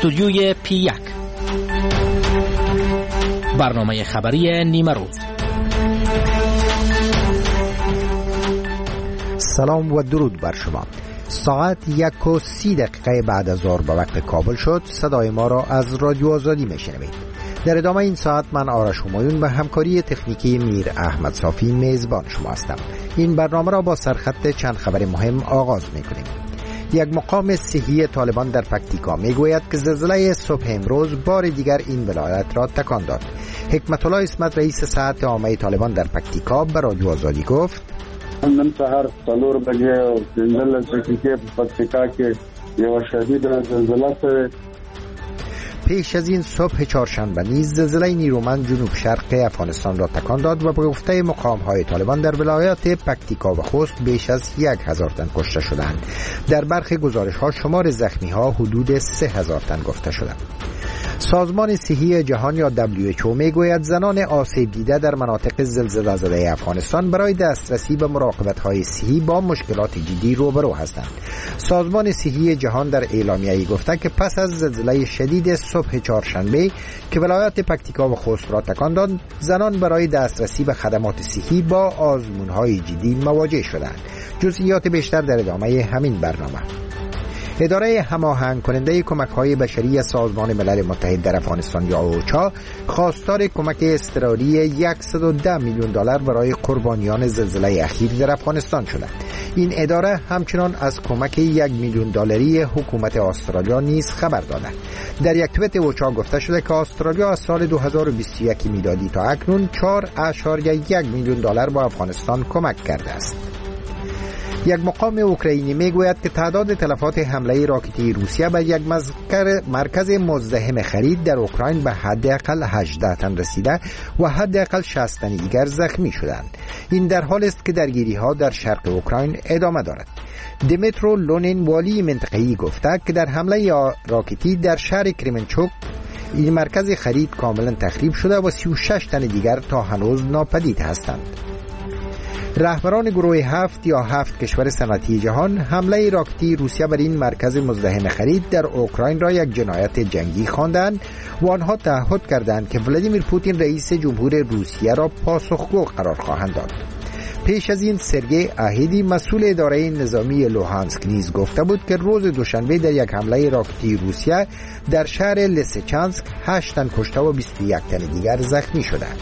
استودیوی P1 برنامه خبری نیمه روز. سلام و درود بر شما. ساعت 1:30 بعد از ظهر به وقت کابل شد. صدای ما را از رادیو آزادی میشنوید. در ادامه این ساعت من آرش همایون و همکاری تکنیکی میر احمد صافی میزبان شما هستم. این برنامه را با سرخط چند خبر مهم آغاز میکنیم. یک مقام صحی طالبان در پکتیکا میگوید که زلزله صبح امروز بار دیگر این ولایت را تکان داد. حکمت الله اسمت رئیس صحت عامه طالبان در پکتیکا به رادیو آزادی گفت نن سهار 4 بجې زلزله دقیقې په پکتیکا کې یو شدید زلزله شوه. پیش از این صبح چهارشنبه نیز زلزله نیرومند جنوب شرق افغانستان را تکان داد و به گفته مقام‌های طالبان در ولایات پکتیکا و خوست بیش از 1000 تن کشته شدند. در برخی گزارش‌ها شمار زخمی‌ها حدود 3000 تن گفته شدند. سازمان صحی جهان یا WHO میگوید زنان آسیب دیده در مناطق زلزله زده افغانستان برای دسترسی به مراقبت‌های صحی با مشکلات جدی روبرو هستند. سازمان صحی جهان در اعلامیه‌ای گفته که پس از زلزله شدید صبح چهارشنبه که ولایات پکتیکا و خوست را تکان داد، زنان برای دسترسی به خدمات صحی با آزمون‌های جدی مواجه شدند. جزئیات بیشتر در ادامه همین برنامه. اداره هماهنگ کننده کمک‌های بشری سازمان ملل متحد در افغانستان یا اوچا خواستار کمک اضطراری $110 میلیون برای قربانیان زلزله اخیر در افغانستان شده. این اداره همچنان از کمک $1 میلیون حکومت استرالیا نیز خبر داده. در یک توییت اوچا گفته شده که استرالیا از سال 2021 میلادی تا اکنون $4.1 میلیون با افغانستان کمک کرده است. یک مقام اوکراینی میگوید که تعداد تلفات حمله راکتی روسیه به یک مرکز مزدحم خرید در اوکراین به حداقل 18 تن رسیده و حداقل 60 تن دیگر زخمی شدند. این در حالی است که درگیری‌ها در شرق اوکراین ادامه دارد. دیمیترو لونین والی منطقه‌ای گفته که در حمله راکتی در شهر کریمنچوک این مرکز خرید کاملا تخریب شده و 36 تن دیگر تا هنوز ناپدید هستند. رهبران گروه 7 یا 7 کشور صنعتی جهان حمله راکتی روسیه بر این مرکز مزدحم خرید در اوکراین را یک جنایت جنگی خواندند و آنها تعهد کردند که ولادیمیر پوتین رئیس جمهور روسیه را پاسخگو قرار خواهند داد. پیش از این سرگئی آهیدی مسئول اداره نظامی لوهانسک نیز گفته بود که روز دوشنبه در یک حمله راکتی روسیه در شهر لسچانسک 8 تن کشته و 21 تن دیگر زخمی شدند.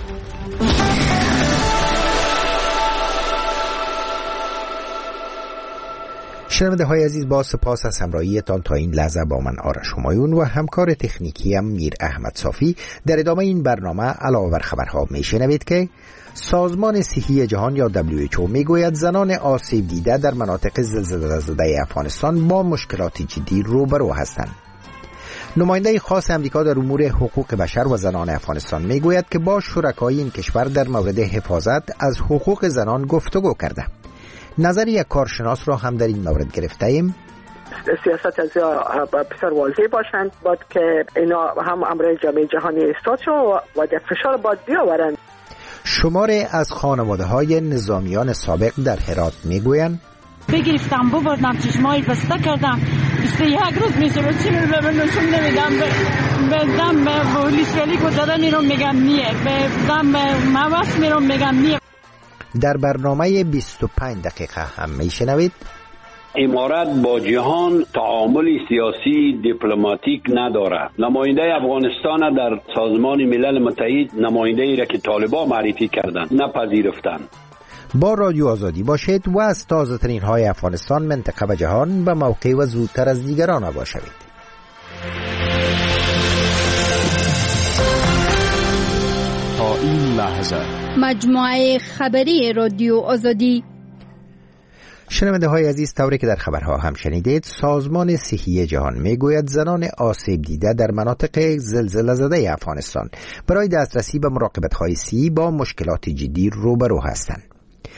شنونده های عزیز، با سپاس از همراهیتان تا این لحظه با من آرش همایون و همکار تکنیکیم میر احمد صافی. در ادامه این برنامه علاوه بر خبرها میشنوید که سازمان صحی جهان یا WHO میگوید زنان آسیب دیده در مناطق زلزله زده افغانستان با مشکلات جدی روبرو هستند. نماینده خاص امریکا در امور حقوق بشر و زنان افغانستان میگوید که با شرکای این کشور در مورد حفاظت از حقوق زنان گفتگو کرده. نظر یک کارشناس را هم در این مورد گرفته ایم. سیاست از بسیار واضح باشند، باید که اینا هم امر جامعه جهانی استاد شد و در فشار باید بیاورند. شماری از خانواده های نظامیان سابق در هرات میگویند بگرفتم ببردم چشمایی بسته کردم 21 روز میشه رو چی رو نشون نمیدم بدم به پلیس ولی گذاره میرم میگم نیه بدم موست میرم میگم نیه. در برنامه 25 دقیقه هم میشنوید امارات با جهان تعامل سیاسی دیپلماتیک ندارد. نماینده افغانستان در سازمان ملل متحد نماینده ای را که طالبان معرفی کردند نپذیرفتند. با رادیو آزادی باشید و از تازه ترین های افغانستان، منطقه و جهان به موقع و زودتر از دیگران آگاه شوید. تا این لحظه مجموعه خبری رادیو آزادی. شنونده های عزیز، طوری که در خبرها هم شنیدید، سازمان صحی جهان میگوید زنان آسیب دیده در مناطق زلزله زده افغانستان برای دسترسی به مراقبت های صحی با مشکلات جدی روبرو هستند.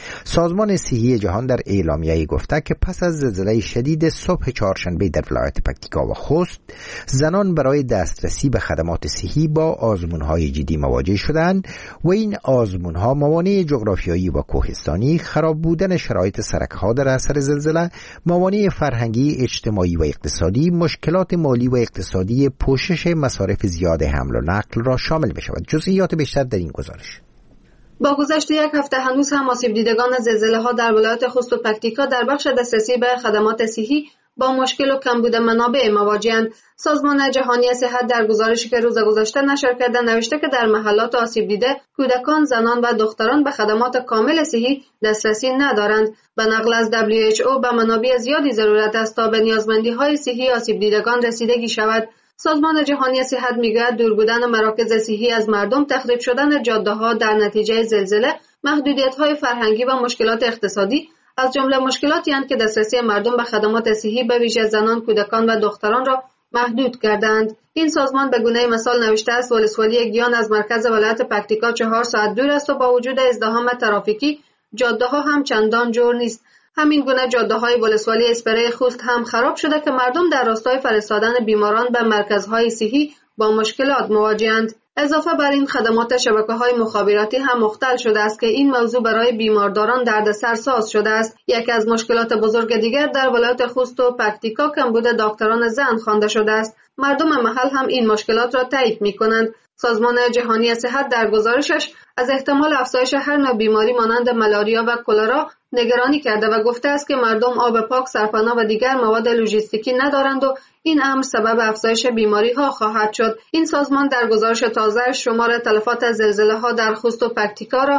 سازمان صحی جهان در اعلامیه‌ای گفته که پس از زلزله شدید صبح چهارشنبه در ولایت پکتیکا و خوست، زنان برای دسترسی به خدمات صحی با آزمون‌های جدی مواجه شدند و این آزمون‌ها موانع جغرافیایی و کوهستانی، خراب بودن شرایط سرک‌ها در اثر زلزله، موانع فرهنگی، اجتماعی و اقتصادی، مشکلات مالی و اقتصادی، پوشش مصارف زیاد حمل و نقل را شامل بشود. جزئیات بیشتر در این گزارش. با گذشت یک هفته هنوز هم آسیب دیدگان زلزله‌ها در ولایت خوست و پکتیکا در بخش دسترسی به خدمات صحی با مشکل و کمبود منابع مواجه‌اند. سازمان جهانی صحت در گزارشی که روز گذشته نشر کرده نوشته که در محلات آسیب دیده کودکان، زنان و دختران به خدمات کامل صحی دسترسی ندارند. به نقل از WHO به منابع زیادی ضرورت است تا به نیازمندی‌های صحی آسیب دیدگان رسیدگی شود. سازمان جهانی صحت میگوید دور بودن مراکز صحی از مردم، تخریب شدن جاده‌ها در نتیجه زلزله، محدودیت‌های فرهنگی و مشکلات اقتصادی از جمله مشکلاتی هستند که دسترسی مردم به خدمات صحی به ویژه زنان، کودکان و دختران را محدود کردند. این سازمان به گونه مثال نوشته است ولسوالی گیان از مرکز ولایت پکتیکا 4 ساعت دور است و با وجود ازدحام ترافیکی جاده‌ها هم چندان جور نیست. همین گونه جاده‌های ولسوالی اسپری خوست هم خراب شده که مردم در راستای فرستادن بیماران به مرکزهای صحی با مشکلات مواجه‌اند. اضافه بر این خدمات شبکه‌های مخابراتی هم مختل شده است که این موضوع برای بیمارداران دردسرساز شده است. یکی از مشکلات بزرگ دیگر در ولایت خوست و پکتیکا کمبود دکتران زن خوانده شده است. مردم محل هم این مشکلات را تایید می‌کنند. سازمان جهانی صحت در گزارشش از احتمال افزایش هر نوع بیماری مانند ملاریا و کلرا نگرانی کرده و گفته است که مردم آب پاک، سرپناه و دیگر مواد لوجستیکی ندارند و این امر سبب افزایش بیماری‌ها خواهد شد. این سازمان در گزارش تازه شمار تلفات زلزله‌ها در خوست و پکتیکا را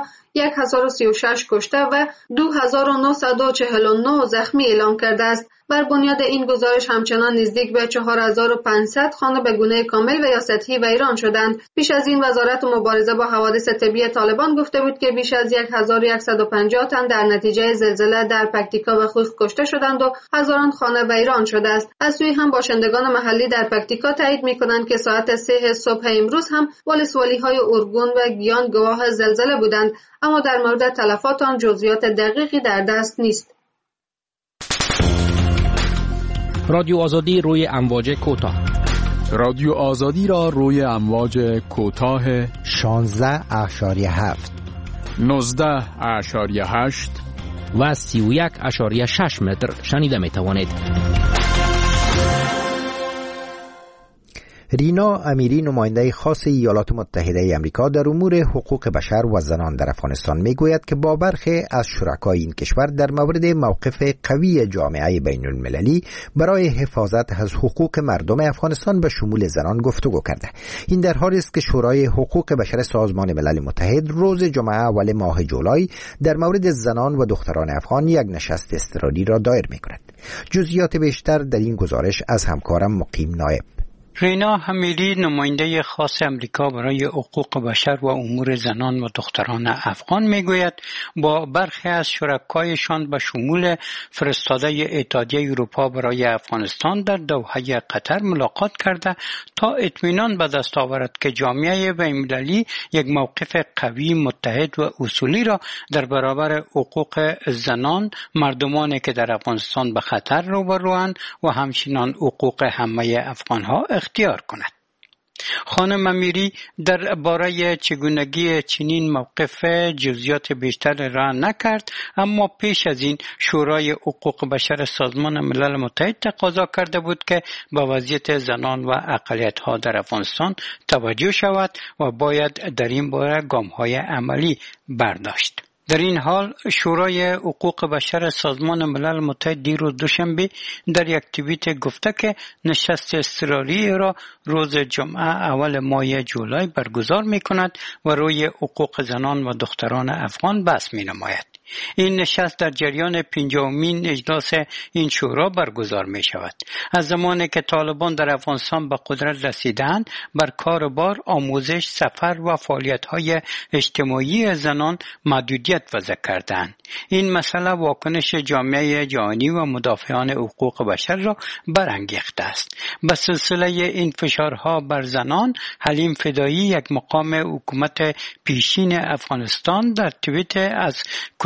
1036 کشته و 2949 زخمی اعلام کرده است. بر بنیاد این گزارش همچنان نزدیک به 4500 خانه به گونه کامل و یا سطحی ویران شدند. پیش از این وزارت مبارزه با حوادث طبیعی طالبان گفته بود که بیش از 1150 تن در نتیجه زلزله در پکتیکا و خوست کشته شدند و هزاران خانه ویران شده است. از سوی هم باشندگان محلی در پکتیکا تایید می‌کنند که ساعت 3 صبح امروز هم ولسوالی‌های ارگون و گیان گواه زلزله بودند، اما در مورد تلفات آن جزئیات دقیقی در دست نیست. رادیو آزادی روی امواج کوتاه. رادیو آزادی را روی امواج کوتاه 16.7 19.8 و 31.6 متر شنیده می توانید. رینا امیری، نماینده خاص ایالات متحده آمریکا در امور حقوق بشر و زنان در افغانستان میگوید که با برخی از شرکای این کشور در مورد موقف قوی جامعه بین المللی برای حفاظت از حقوق مردم افغانستان به شمول زنان گفتگو کرده. این در حالی است که شورای حقوق بشر سازمان ملل متحد روز جمعه اول ماه جولای در مورد زنان و دختران افغان یک نشست اضطراری را دایر می‌کند. جزئیات بیشتر در این گزارش از همکارم مقیم نایب. رینا امیری، نماینده خاص امریکا برای حقوق بشر و امور زنان و دختران افغان میگوید با برخی از شرکایشان به شمول فرستاده اتحادیه اروپا برای افغانستان در دوحه قطر ملاقات کرده تا اطمینان به دست آورد که جامعه بین‌المللی یک موقف قوی، متحد و اصولی را در برابر حقوق زنان، مردمانی که در افغانستان به خطر روبروند و همچنین حقوق همه افغانها اختیار کند. خانم امیری در باره چگونگی چنین موقف جزئیات بیشتر را نکرد، اما پیش از این شورای حقوق بشر سازمان ملل متحد تقاضا کرده بود که به وضعیت زنان و اقلیت‌ها در افغانستان توجه شود و باید در این باره گام‌های عملی برداشت. در این حال شورای حقوق بشر سازمان ملل متحد دیروز دوشنبه در یک توییت گفته که نشست اضطراری را روز جمعه اول ماه جولای برگزار می کند و روی حقوق زنان و دختران افغان بحث می نماید. این نشست در جریان 50مین اجلاس این شورا برگزار می شود. از زمانی که طالبان در افغانستان به قدرت رسیدند، بر کار بار، آموزش، سفر و فعالیت‌های اجتماعی زنان محدودیت وضع کردند. این مسئله واکنش جامعه جهانی و مدافعان حقوق بشر را برانگیخته است. به سلسله این فشارها بر زنان، حلیم فدایی، یک مقام حکومت پیشین افغانستان، در توییت از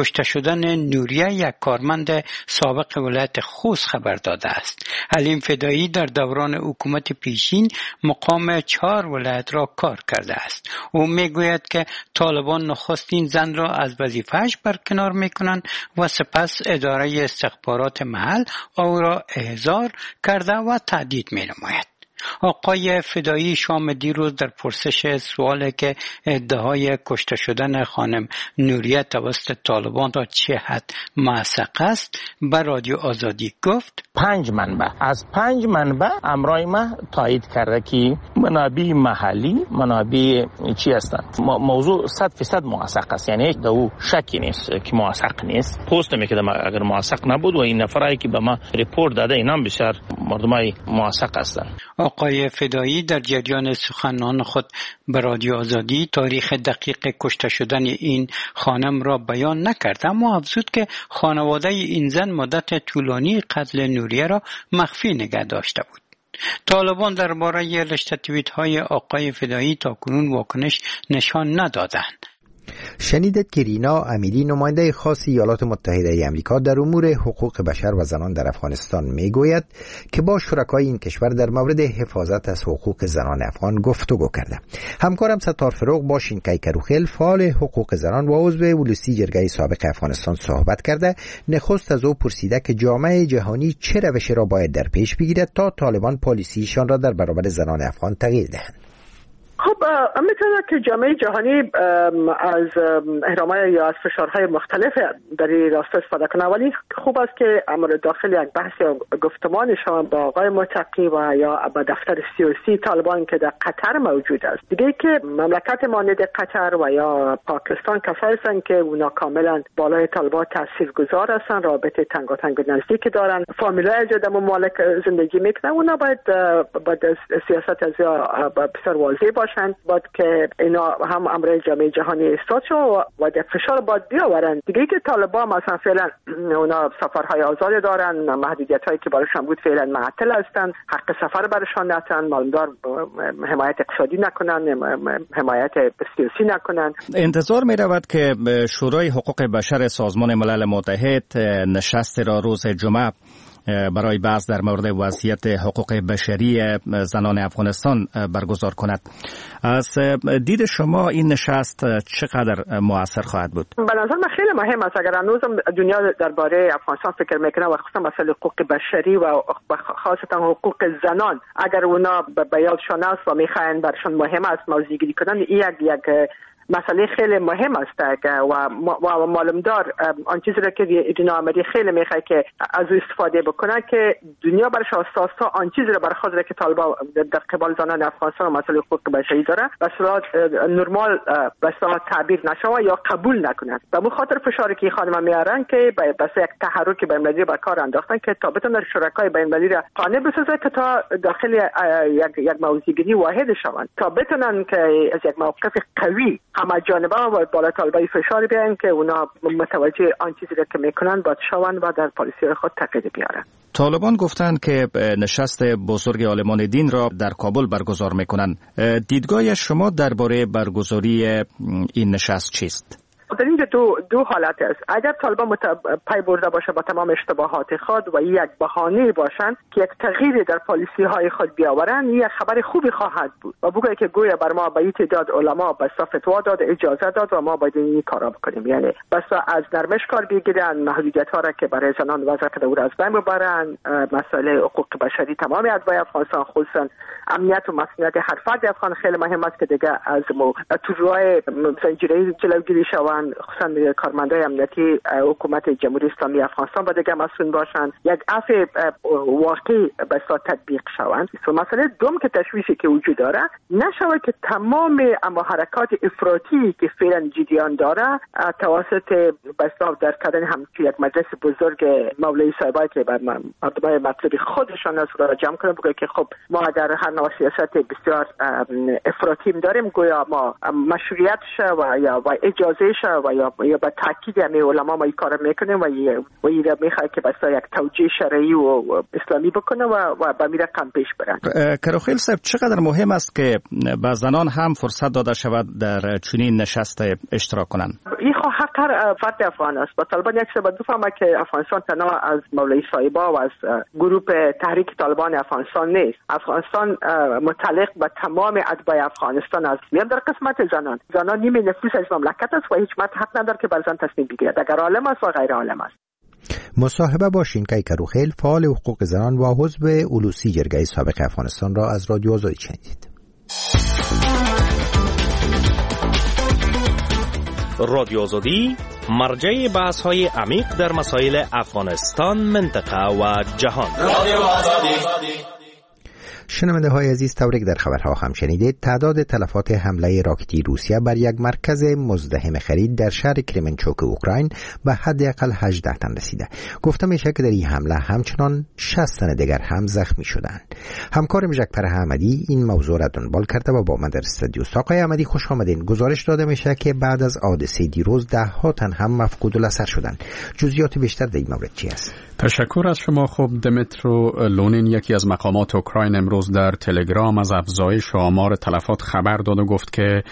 کشته شدن نوریه یک کارمند سابق ولایت خوست خبر داده است. حلیم فدایی در دوران حکومت پیشین مقام 4 ولایت را کار کرده است. او میگوید که طالبان نخستین زن را از وظیفه‌اش برکنار میکنند و سپس اداره استخبارات محل او را احضار کرده و تهدید مینماید. آقای فدایی شام دیروز در پرسش سوالی که ادعای کشته شدن خانم نوریه توسط طالبان را چه حد موثق است بر رادیو آزادی گفت 5 منبع از 5 منبع امرای ما تایید کرده که منابع محلی منابع چی هستند. موضوع 100% موثق است، یعنی دو شکی نیست که موثق نیست. پست میکردم اگر موثق نبود و این نفرایی که به ما ریپورت داده اینا بسیار مردمای موثق هستند. آقای فدایی در جریان سخنان خود به رادیو آزادی تاریخ دقیق کشته شدن این خانم را بیان نکرد، اما افزود که خانواده این زن مدت طولانی قتل نوریه را مخفی نگه داشته بود. طالبان درباره رشته توییت های آقای فدایی تاکنون واکنش نشان ندادند. شنیدید که رینا امیری نماینده خاص ایالات متحده امریکا در امور حقوق بشر و زنان در افغانستان میگوید که با شرکای این کشور در مورد حفاظت از حقوق زنان افغان گفتگو کرده. همکارم ستار فروغ با شینکای کروخیل فعال حقوق زنان و عضو ولوسی جرگه سابق افغانستان صحبت کرده. نخست از او پرسیده که جامعه جهانی چه روشی را باید در پیش بگیرد تا طالبان پالیسیشان را در برابر زنان افغان تغییر دهند. خب میتونه که جامعه جهانی از اهرام‌های یا از فشارهای مختلف در این راستا استفاده کنه، ولی خوب است که امر داخل یک بحث یا گفتمان شما با آقای متقی و یا با دفتر سیاسی طالبان که در قطر موجود است. دیگه که مملکت مانند قطر و یا پاکستان کسایی هستند که اونا کاملا بالای طالبان تاثیرگذار هستند، رابطه تنگاتنگ و نزدیک دارن، فامیلای در ممالک زندگی میکنن. اونا باید سیاست از بسیار واضح باشه باید که اینا هم امر جامعه جهانی استاد شو و در فشار باید بیاورن. دیگه که طالبان مثلا فعلا اونا سفرهای آزاد دارن، محدودیت هایی که براشون بود فعلا معطل هستن، حق سفر براشون ندارن، معلومدار حمایت اقتصادی نکنن، حمایت سیاسی نکنن. انتظار می رود که شورای حقوق بشر سازمان ملل متحد نشست را روز جمعه برای بحث در مورد وضعیت حقوق بشری زنان افغانستان برگزار کند. از دید شما این نشست چقدر مؤثر خواهد بود؟ به نظر من خیلی مهم است. اگر هنوزم دنیا درباره افغانستان فکر میکنه و خصوصا مسئله حقوق بشری و خاصتا حقوق زنان اگر اونا به یادشان است و میخواین برشان مهم است موضوعی کنن، یک مسئله خیلی مهم است و معلومدار آن چیزی را که ایران آمدی خیلی میخواد که از او استفاده بکنه که دنیا برش اساسا آن چیزی را برای خود که طالبان در قبال زنان افغانستان و مسئله حقوق بشری داره به صورت نرمال به صورت تعبیر نشوه یا قبول نکنند. به مو خاطر فشاری که خانم میارن که بس یک تحرک بین‌المللی بر کار انداختن که تا بتونن شرکای بین‌المللی را قانع بسازه که تا داخل یک موضوعگیری واحد شوند، تا بتونن که از یک موقف قوی همه جانبه و بالا طالبای فشار بیان که اونا متوجه آن چیزی را که میکنن باید شوند و در پالیسی خود تغییر بیارن. طالبان گفتند که نشست بزرگ عالمان دین را در کابل برگزار میکنند. دیدگاه شما درباره برگزاری این نشست چیست؟ در اینجا دو حالت است. اگر طالبان پی برده باشه با تمام اشتباهات خود و یک بهانه باشند که یک تغییر در پالیسی های خود بیاورن، یک خبر خوبی خواهد بود و بگوید که گویا بر ما به تعداد علما به فتوا داد، اجازه داد و ما باید این کارا بکنیم. یعنی بس از نرمش کار بگیرن، محدودیت ها را که برای زنان وضع کرده او را از بین ببرن، مسئله حقوق بشری تمام ادعای افغانستان خصوصا امنیت و مسئولیت هر فرد افغان خیلی مهم است که دیگه از تو راه زنجیره جلوگیری شوند، خصوصا کارمندای امنیتی حکومت جمهوری اسلامی افغانستان باید دیگه مسئول باشند، یک عفو واقعی به صورت تطبیق شوند. مسئله دوم که تشویشی که وجود داره نشوه که تمام اما حرکات افراطی که فعلا جدیان داره توسط بساط در کردن همچون یک مجلس بزرگ مولوی صاحبایی که بر مردمای مطلوب خودشان از را جمع کنه بگه که خب ما اگر هر نوع سیاست بسیار افراطی داریم گویا ما مشروعیتش و یا اجازهش و یا با تاکید همه علما ما این کار میکنیم و این را میخواد که بسیار یک توجیه شرعی و اسلامی بکنه و به این رقم پیش برن. کروخیل صاحب، چقدر مهم است که به زنان هم فرصت داده شود در چنین نشست اشتراک کنند؟ این حق فقط فرد افغان است. با طالبان یک چیز باید بفهمه که افغانستان تنها از مولوی صاحبا و از گروه تحریک طالبان افغانستان نیست. افغانستان متعلق به تمام اتباع افغانستان است. میان در قسمت زنان نیمه نفوس از مملکت است و هیچ مرد حق نداره که بر زن تصمیم بگیرد، اگر عالم است و غیر عالم است. مصاحبه با شینکای کروخیل، فعال حقوق زنان و عضو اولوسی جرگه سابق افغانستان را از رادیو آزادی شنیدید. رادیو آزادی مرجع بحث‌های عمیق در مسائل افغانستان، منطقه و جهان. رادیو آزادی. شنونده های عزیز، طوری که در خبرها هم شنیدید، تعداد تلفات حمله راکتی روسیه بر یک مرکز مزدحم خرید در شهر کرمنچوک اوکراین به حداقل 18 تن رسیده. گفته میشه که در این حمله همچنان 60 تن دیگر هم زخمی شدند. همکارم جکپر احمدی این موضوع را دنبال کرده و با من در استودیو است. آقای احمدی خوش آمدین. گزارش داده میشه که بعد از حادثه دیروز 10 تن هم مفقود الاثر شدند. جزئیات بیشتر در این مورد چی است؟ تشکر از شما. خب دمیترو لونین، یکی از مقامات اوکراین، امروز در تلگرام از افزایش آمار تلفات خبر داد و گفت که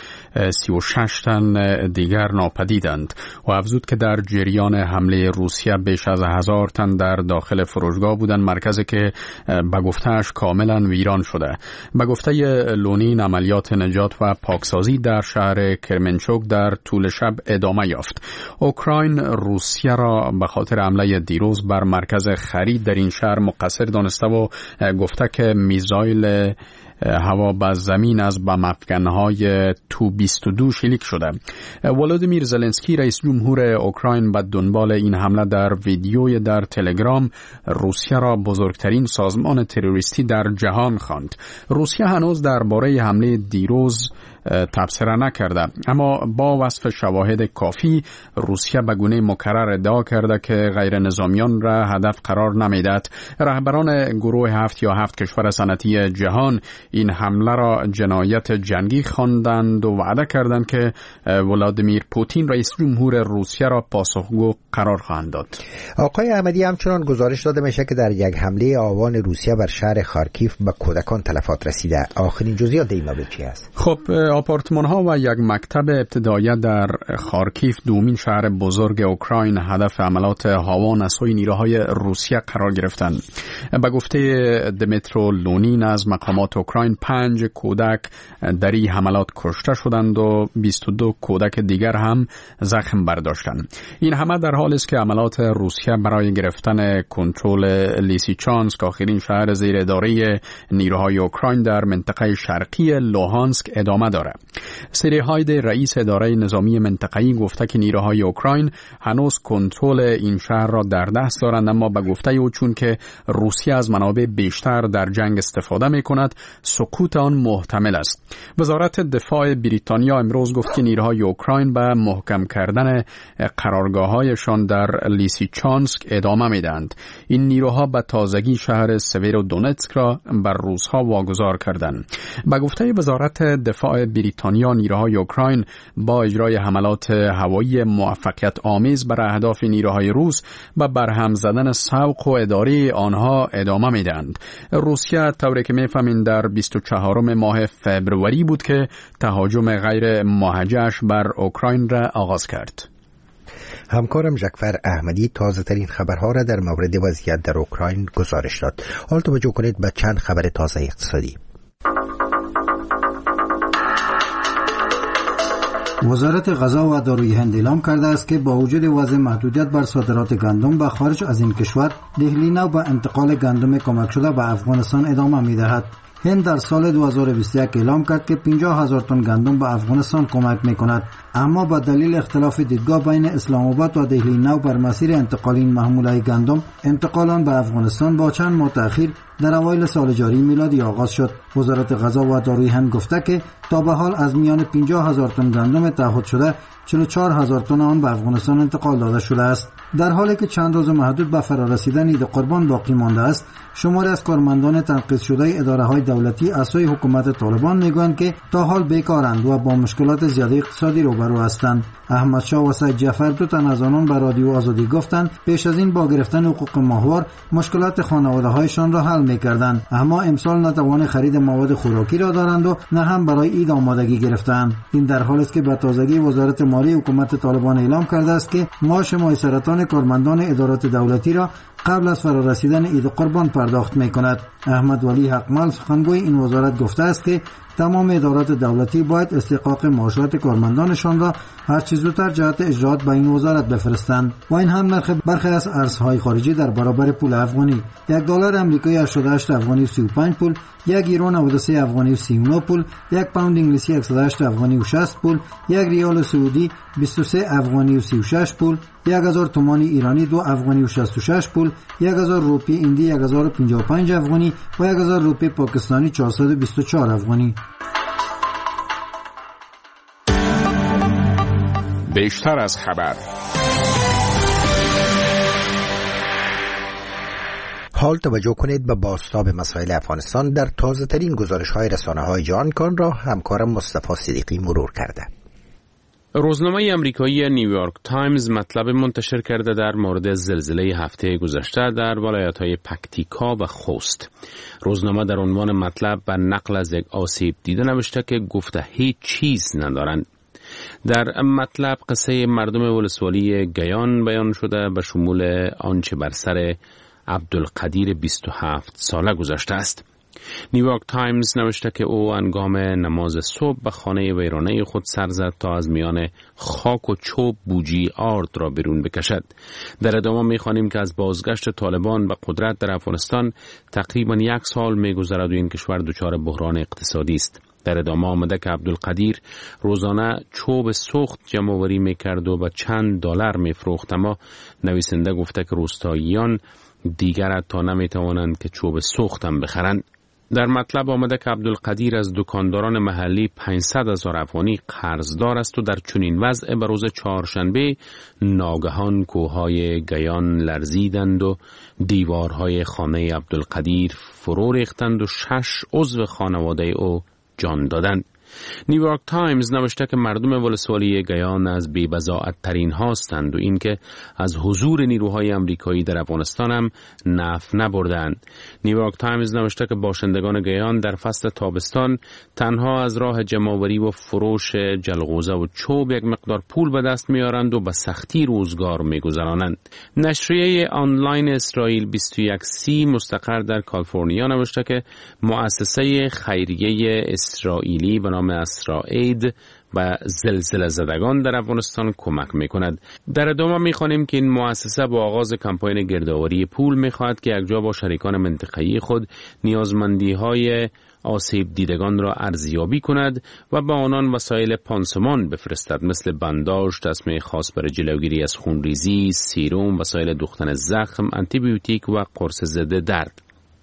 36 تن دیگر ناپدیدند و افزود که در جریان حمله روسیه بیش از 1000 تن در داخل فروشگاه بودند، مرکزی که به گفتهش کاملا ویران شده. به گفته لونین عملیات نجات و پاکسازی در شهر کرمنچوک در طول شب ادامه یافت. اوکراین روسیه را به خاطر حمله دیروز بر مرکز خرید در این شهر مقصر دانسته و گفته که میزایل هوا به زمین از بم افکنهای تو 22 شلیک شده. ولودیمیر زلنسکی رئیس جمهور اوکراین به دنبال این حمله در ویدیوی در تلگرام روسیه را بزرگترین سازمان تروریستی در جهان خواند. روسیه هنوز درباره حمله دیروز تبصره نکرده، اما با وصف شواهد کافی روسیه به گونه مکرر ادعا کرده که غیر نظامیان را هدف قرار نمیدهد. رهبران گروه 7 یا 7 کشور صنعتی جهان این حمله را جنایت جنگی خواندند و وعده کردند که ولادیمیر پوتین رئیس جمهور روسیه را پاسخگو قرار خواهند داد. آقای احمدی، همچنان گزارش داده میشه که در یک حمله آوان روسیه بر شهر خارکیف به کودکان تلفات رسیده. آخرین جزئیات این مورد چی است؟ خب آپارتمان ها و یک مکتب ابتدایی در خارکیف، دومین شهر بزرگ اوکراین، هدف حملات هاوان از سوی نیروهای روسیه قرار گرفتند. به گفته دمیترو لونین از مقامات اوکراین 5 کودک در این حملات کشته شدند و 22 کودک دیگر هم زخم برداشتند. این همه در حالی است که حملات روسیه برای گرفتن کنترل لیسیچانسک، آخرین شهر زیر اداره نیروهای اوکراین در منطقه شرقی لوهانسک، ادامه دارد. سری هاید، رئیس اداره نظامی منطقه‌ای، گفته که نیروهای اوکراین هنوز کنترل این شهر را در دست دارند، اما به گفته او چون که روسیه از منابع بیشتر در جنگ استفاده می‌کند، سقوط آن محتمل است. وزارت دفاع بریتانیا امروز گفت که نیروهای اوکراین به محکم کردن قرارگاه‌هایشان در لیسیچانسک ادامه می‌دهند. این نیروها به تازگی شهر سویرودونتسک را بر روس‌ها واگذار کردند. به گفته وزارت دفاع بریتانیا، نیروهای اوکراین با اجرای حملات هوایی موفقیت آمیز بر اهداف نیروهای روس و برهم زدن سوق و اداره آنها ادامه میدهند. روسیه طوری که میفهمین در 24 ماه فبروری بود که تهاجم غیر موجه‌اش بر اوکراین را آغاز کرد. همکارم جکفر احمدی تازه ترین خبرها را در مورد وضعیت در اوکراین گزارش داد. حال توجه کنید به چند خبر تازه اقتصادی. وزارت غذا و داروی هند اعلام کرده است که با وجود وضع محدودیت بر صادرات گندم به خارج از این کشور، دهلی نو به انتقال گندم کمک شده به افغانستان ادامه می‌دهد. هند در سال 2021 اعلام کرد که 50,000 تن گندم به افغانستان کمک می‌کند، اما با دلیل اختلاف دیدگاه بین اسلام آباد و دهلی نو بر مسیر انتقال این محموله گندم، انتقال آن به افغانستان با چند ماه تأخیر در اوایل سال جاری میلادی آغاز شد. وزارت غذا و داروی هند گفته که تا به حال از میان 50,000 تن گندم تعهد شده 44,000 تن آن به افغانستان انتقال داده شده است. در حالی که چند روز محدود به فرارسیدن عید قربان باقی مانده است، شماری از کارمندان تنقیض شده اداره‌های دولتی از سوی حکومت طالبان میگویند که تا حال بیکارند و با مشکلات زیاد اقتصادی روبرو هستند. احمد شاه و سید جعفر دو تن از آنان به رادیو آزادی گفتند پیش از این با گرفتن حقوق ماهوار مشکلات خانواده‌هایشان را حل می‌کردند، اما امسال نه توان خرید مواد خوراکی را دارند و نه هم برای عید آمادگی گرفتند. این در حالی است که به تازگی وزارت مالی حکومت طالبان اعلام کرده است که معاش ماه سرطان کارمندان ادارات دولتی را قبل از فرارسیدن عید قربان پرداخت می‌کند. احمد ولی حقمل سخنگوی این وزارت گفته است که تمام ادارات دولتی باید استحقاق معاشات کارمندانشان را هر چه زودتر جهت اجراات به این وزارت بفرستند. و این هم نرخ برخی از ارزهای خارجی در برابر پول افغانی: $1 آمریکایی 88 افغانی و 35 پول، €1 93 افغانی و 39 پول، $1 انگلیسی 108 افغانی و 60 پول، $1 ریال سعودی 23 افغانی و 36 پول، 1000 تومان ایرانی 2 افغانی و 66 پول، 1000 روپیه هندی 1055 افغانی و 1000 روپیه پاکستانی 424 افغانی. بیشتر از خبر. حال توجه کنید به بازتاب مسائل افغانستان در تازه ترین گزارش های رسانه های جهان کن را همکارم مصطفی صدیقی مرور کرده. روزنامه امریکایی نیویورک تایمز مطلب منتشر کرده در مورد زلزله هفته گذشته در ولایت‌های پکتیکا و خوست. روزنامه در عنوان مطلب و نقل از یک آسیب دیده نوشته که گفته هیچ چیز ندارند. در مطلب قصه مردم ولسوالی گیان بیان شده به شمول آنچه بر سر عبدالقدیر 27 ساله گذشته است. نیویورک تایمز نوشته که او هنگام نماز صبح به خانه ویرانه خود سر زد تا از میان خاک و چوب بوجی آرد را بیرون بکشد. در ادامه می‌خوانیم که از بازگشت طالبان به قدرت در افغانستان تقریباً 1 سال می‌گذرد و این کشور دچار بحران اقتصادی است. در ادامه آمده که عبدالقدیر روزانه چوب سوخت جمع آوری می‌کرد و به چند $. می‌فروخت، اما نویسنده گفته که روستاییان دیگر تا نمی‌توانند که چوب سوخت هم بخرند. در مطلب آمده که عبدالقدیر از دکانداران محلی 500,000 افغانی قرضدار است و در چنین وضع به روز چهارشنبه ناگهان کوههای گیان لرزیدند و دیوارهای خانه عبدالقدیر فرو ریختند و 6 عضو خانواده او جان دادند. نیویورک تایمز نوشته که مردم ولسوالی گیان از بی‌بضاعت ترین هستند و اینکه از حضور نیروهای آمریکایی در افغانستان هم نفع نبردند. نیویورک تایمز نوشته که باشندگان گیان در فصل تابستان تنها از راه جمع‌آوری و فروش جلغوزه و چوب یک مقدار پول به دست میارند و به سختی روزگار میگذرانند. نشریه آنلاین اسرائیل 21C مستقر در کالیفرنیا نوشته که مؤسسه خیریه اسرائیلی به نام اسرائید و زلزله زدگان در افغانستان کمک میکند. در ادامه میخوانیم که این مؤسسه با آغاز کمپاین گردآوری پول میخواهد که یکجا با شریکان منطقه‌ای خود نیازمندی‌های آسیب دیدگان را ارزیابی کند و به آنان وسایل پانسمان بفرستد، مثل بنداژ، دستمه خاص برای جلوگیری از خونریزی، سیروم، وسایل دوختن زخم، آنتی بیوتیک و قرص ضد درد.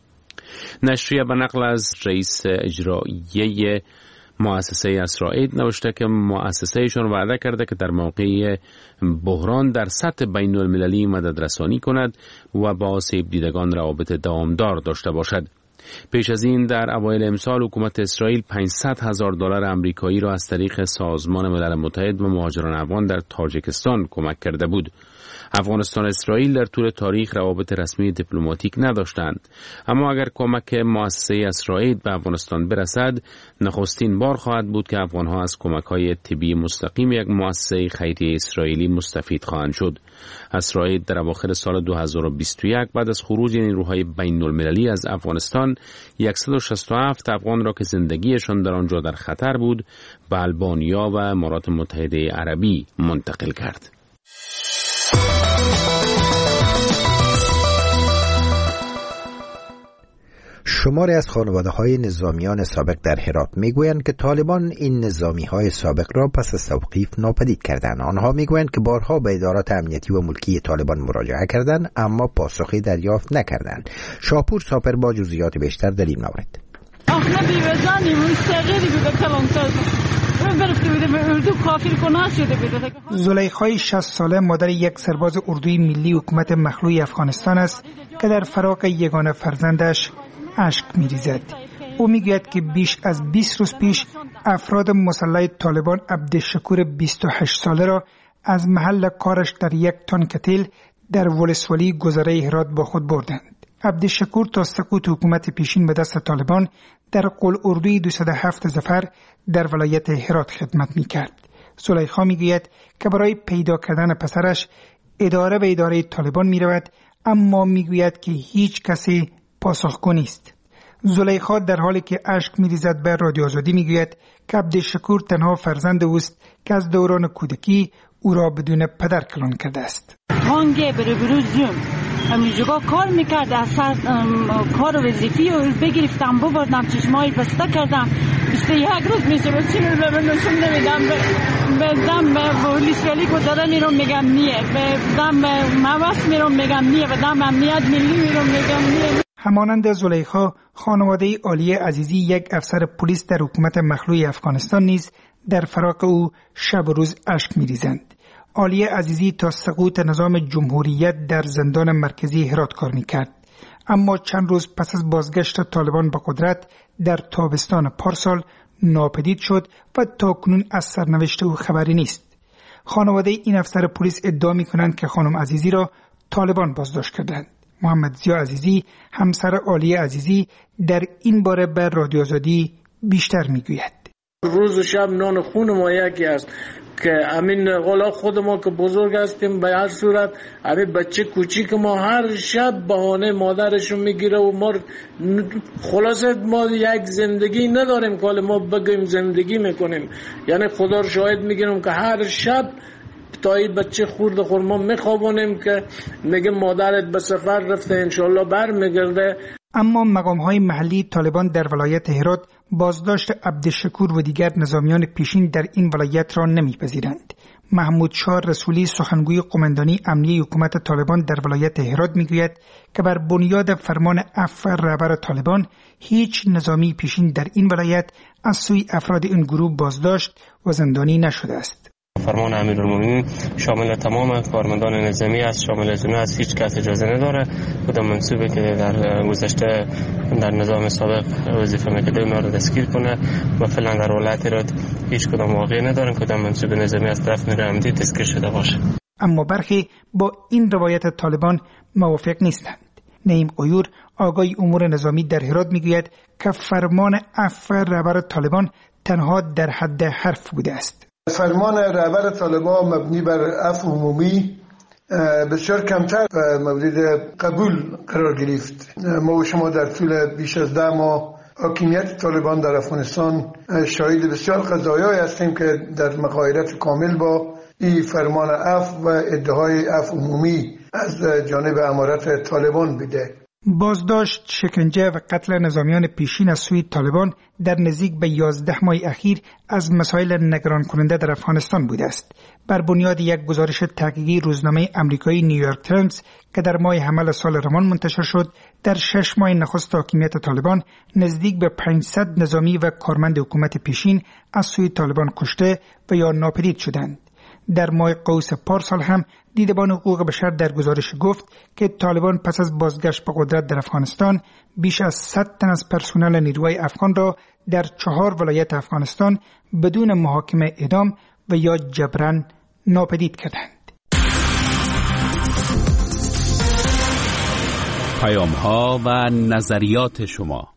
نشریه به نقل از رئیس اجرایی مؤسسه اسرائیل نوشته که مؤسسهشان وعده کرده که در موقع بحران در سطح بین المللی مدد رسانی کند و با آسیب دیدگان روابط دوامدار داشته باشد. پیش از این در اوایل امسال حکومت اسرائیل $500,000 آمریکایی را از طریق سازمان ملل متحد و مهاجران افغان در تاجیکستان کمک کرده بود. افغانستان و اسرائیل در طول تاریخ روابط رسمی دیپلماتیک نداشتند، اما اگر کمک مؤسسه اسرائیل به افغانستان برسد، نخستین بار خواهد بود که افغانها از کمک‌های طبی مستقیم یک مؤسسه خیریه اسرائیلی مستفید خواهند شد. اسرائیل در اواخر سال 2021 بعد از خروج نیروهای بین‌المللی از افغانستان 167 افغان را که زندگیشان در آنجا در خطر بود به آلبانیا و امارات متحده عربی منتقل کرد. شماری از خانواده‌های نظامیان سابق در هرات میگویند که طالبان این نظامی‌های سابق را پس از توقیف ناپدید کردند. آنها میگویند که بارها به ادارات امنیتی و ملکی طالبان مراجعه کردند اما پاسخی دریافت نکردند. شاپور ساپر با جزئیات بیشتر در این مورد. زلیخای 60 ساله مادر یک سرباز اردوی ملی حکومت مخلوع افغانستان است که در فراق یگانه فرزندش اشک می‌ریزد. او میگوید که بیش از 20 روز پیش افراد مسلح طالبان عبدالشکور 28 ساله را از محل کارش در یک تانکتیل در ولسوالی گذره هرات با خود بردند. عبدالشکور تا سقوط حکومت پیشین به دست طالبان در قلعه‌اردوی 207 ظفر در ولایت هرات خدمت می‌کرد. زلیخا می‌گوید که برای پیدا کردن پسرش اداره به اداره طالبان می‌رود، اما می‌گوید که هیچ کسی پاسخگو نیست. زلیخا در حالی که اشک می‌ریزد به رادیو آزادی می‌گوید که عبدالشکور تنها فرزند اوست که از دوران کودکی او را بدون پدر کلان کرده است. هانگه بره بروزیم همینجا کار میکرد، از سر کار وظیفی رو بگرفتم ببردم چشمایی بسته کردم 21 روز میشه رو چی رو نشون نمیدم بدم به پلیس ولی گذاره میرم میگم نیه بدم موست میرم میگم نیه بدم امنیت ملی میرم میگم نیه. همانند زلیخا خانواده عالیه عزیزی یک افسر پلیس در حکومت مخلوع افغانستان نیز در فراق او شب و روز اشک میریزند. عالیه عزیزی تا سقوط نظام جمهوریت در زندان مرکزی هرات کار میکرد، اما چند روز پس از بازگشت طالبان به قدرت در تابستان پارسال ناپدید شد و تاکنون از سرنوشت او خبری نیست. خانواده این افسر پلیس ادعا میکنند که خانم عزیزی را طالبان بازداشت کردند. محمد ضیا عزیزی همسر عالیه عزیزی در این باره به رادیو آزادی بیشتر میگوید. روز و شب نان خون ما یکی است که همین غلا خود ما که بزرگ هستیم به هر صورت همین بچه کوچیک ما هر شب بهانه مادرشون میگیره و ما خلاصه ما یک زندگی نداریم که ما بگیم زندگی میکنیم. یعنی خدا رو شاهد میگیرم که هر شب تا این بچه خورد ما میخوابونیم که میگه مادرت به سفر رفته انشالله بر میگرده. اما مقام‌های محلی طالبان در ولایت هرات بازداشت عبدالشکور و دیگر نظامیان پیشین در این ولایت را نمیپذیرند. محمود شاه رسولی سخنگوی قماندانی امنیه حکومت طالبان در ولایت هرات میگوید که بر بنیاد فرمان عفو رهبر طالبان هیچ نظامی پیشین در این ولایت از سوی افراد این گروه بازداشت و زندانی نشده است. فرمان امیرالمومنین شامل تمام کارمندان نظامی است، شامل از جمله از هیچ کس اجازه نداره کدام منصوبه که در گذشته در نظام سابق وظیفه میکرده اونا رو دستگیر کنه و فعلا در ولایت هرات هیچ کدام واقعی ندارن کدام منصوب نظامی از طرف نیروی امنیتی دستگیر شده باشه. اما برخی با این روایت طالبان موافق نیستند. نعیم غیور آقای امور نظامی در هرات میگوید که فرمان عفو رهبر طالبان تنها در حد حرف بوده است. فرمان رهبر طالبان مبنی بر عفو عمومی بسیار کمتر مورد قبول قرار گرفت. ما و شما در طول بیش از 10 ماه حاکمیت طالبان در افغانستان شاهد بسیار قضایایی هستیم که در مغایرت کامل با این فرمان عفو و ادعای عفو عمومی از جانب امارت طالبان بوده. بازداشت، شکنجه و قتل نظامیان پیشین از سوی طالبان در نزدیک به 11 ماه اخیر از مسائل نگران کننده در افغانستان بوده است. بر بنیاد یک گزارش تحقیقی روزنامه آمریکایی نیویورک تایمز که در ماه حمل سال روان منتشر شد، در 6 ماه نخست حاکمیت طالبان نزدیک به 500 نظامی و کارمند حکومت پیشین از سوی طالبان کشته و یا ناپدید شدند. در ماه قوس پارسال هم دیدبان حقوق بشر در گزارش گفت که طالبان پس از بازگشت به قدرت در افغانستان بیش از 100 تن از پرسنل نیروهای افغان را در 4 ولایت افغانستان بدون محاکمه اعدام و یا جبراً ناپدید کردند. پیام‌ها و نظریات شما.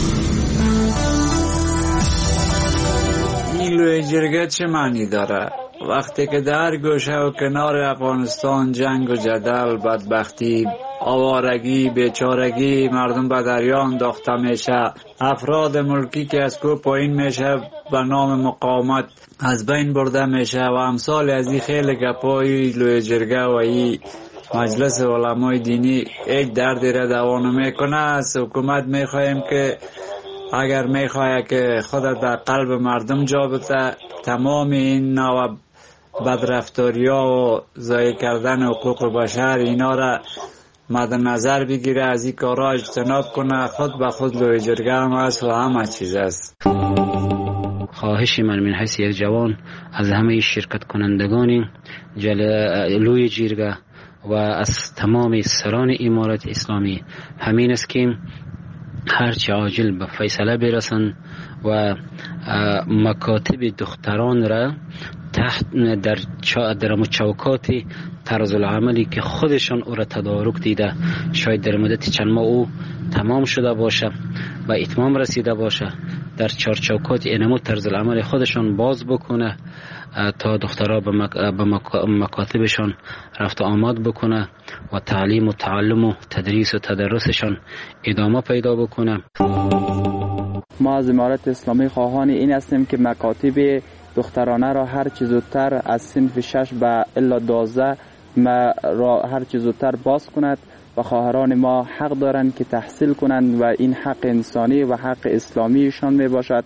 این لوی جرگه چه معنی داره؟ وقتی که در گوشه و کنار افغانستان جنگ و جدل، بدبختی، آوارگی، بیچارگی مردم به دریا انداخته میشه، افراد ملکی که از کوه پایین میشه به نام مقاومت از بین برده میشه و امثال از این خیلی گپای لوی جرگه و این مجلس علمای دینی یک دردی را دوا نمیکنه. از حکومت میخواهیم که اگر میخواه که خود در قلب مردم جا بده، تمام این نوع بدرفتاریا و ضایع کردن حقوق بشر اینا را مد نظر بگیره، از این کارا اجتناب کنه. خود به خود لوی جرگه هم هست و همه چیز است. خواهش من حیث یک جوان از همه شرکت کنندگان لوی جرگه و از تمام سران امارت اسلامی همین است که هرچه عاجل به فیصله برسن و مکاتب دختران را تحت در چوکات طرز العملی که خودشان او را تدارک دیده شاید در مدت چند ماه او تمام شده باشه و اتمام رسیده باشه، در چارچوکات اینمو طرز العمل خودشان باز بکنه تا دخترها به مکاتبشان رفت آمد بکنه و تعلیم و تعلم و تدریس و تدرسشان ادامه پیدا بکنه. ما از امارت اسلامی خواهان این هستیم که مکاتب دخترانه را هر چه زودتر از صنف 6 به الا 12 را هر چه زودتر باز کند و خواهران ما حق دارند که تحصیل کنند و این حق انسانی و حق اسلامیشان می باشد.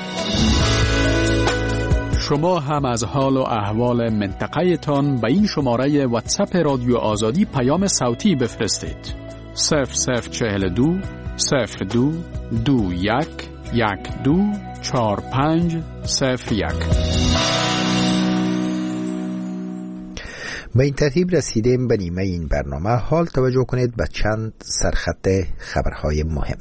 شما هم از حال و احوال منطقه تان به این شماره واتساپ رادیو آزادی پیام صوتی بفرستید. 0042 02 21 12 4501. به این ترتیب رسیدیم به نیمه این برنامه. حال توجه کنید به چند سرخط خبرهای مهم.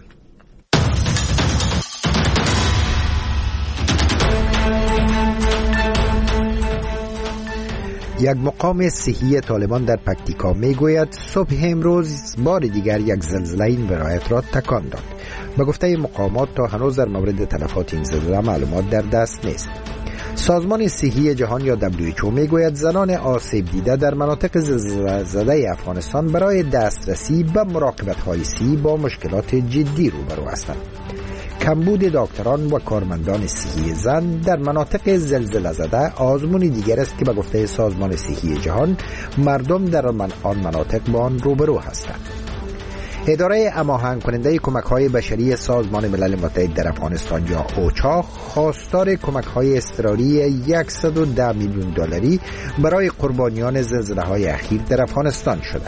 یک مقام صحی طالبان در پکتیکا میگوید صبح امروز بار دیگر یک زلزله این ولایت را تکان داد. به گفته مقامات تا هنوز در مورد تلفات این زلزله معلومات در دست نیست. سازمان صحی جهان یا WHO میگوید زنان آسیب دیده در مناطق زلزله افغانستان برای دسترسی به مراقبت‌های صحی با مشکلات جدی روبرو هستند. کمبود دکتران و کارمندان صحی زن در مناطق زلزله زده آزمون دیگر است که به گفته سازمان صحی جهان مردم در آن مناطق با آن روبرو هستند. اداره هماهنگ کننده کمک‌های بشری سازمان ملل متحد در افغانستان یا اوچا خواستار کمک‌های اضطراری 110 میلیون دلاری برای قربانیان زلزله‌های اخیر در افغانستان شده.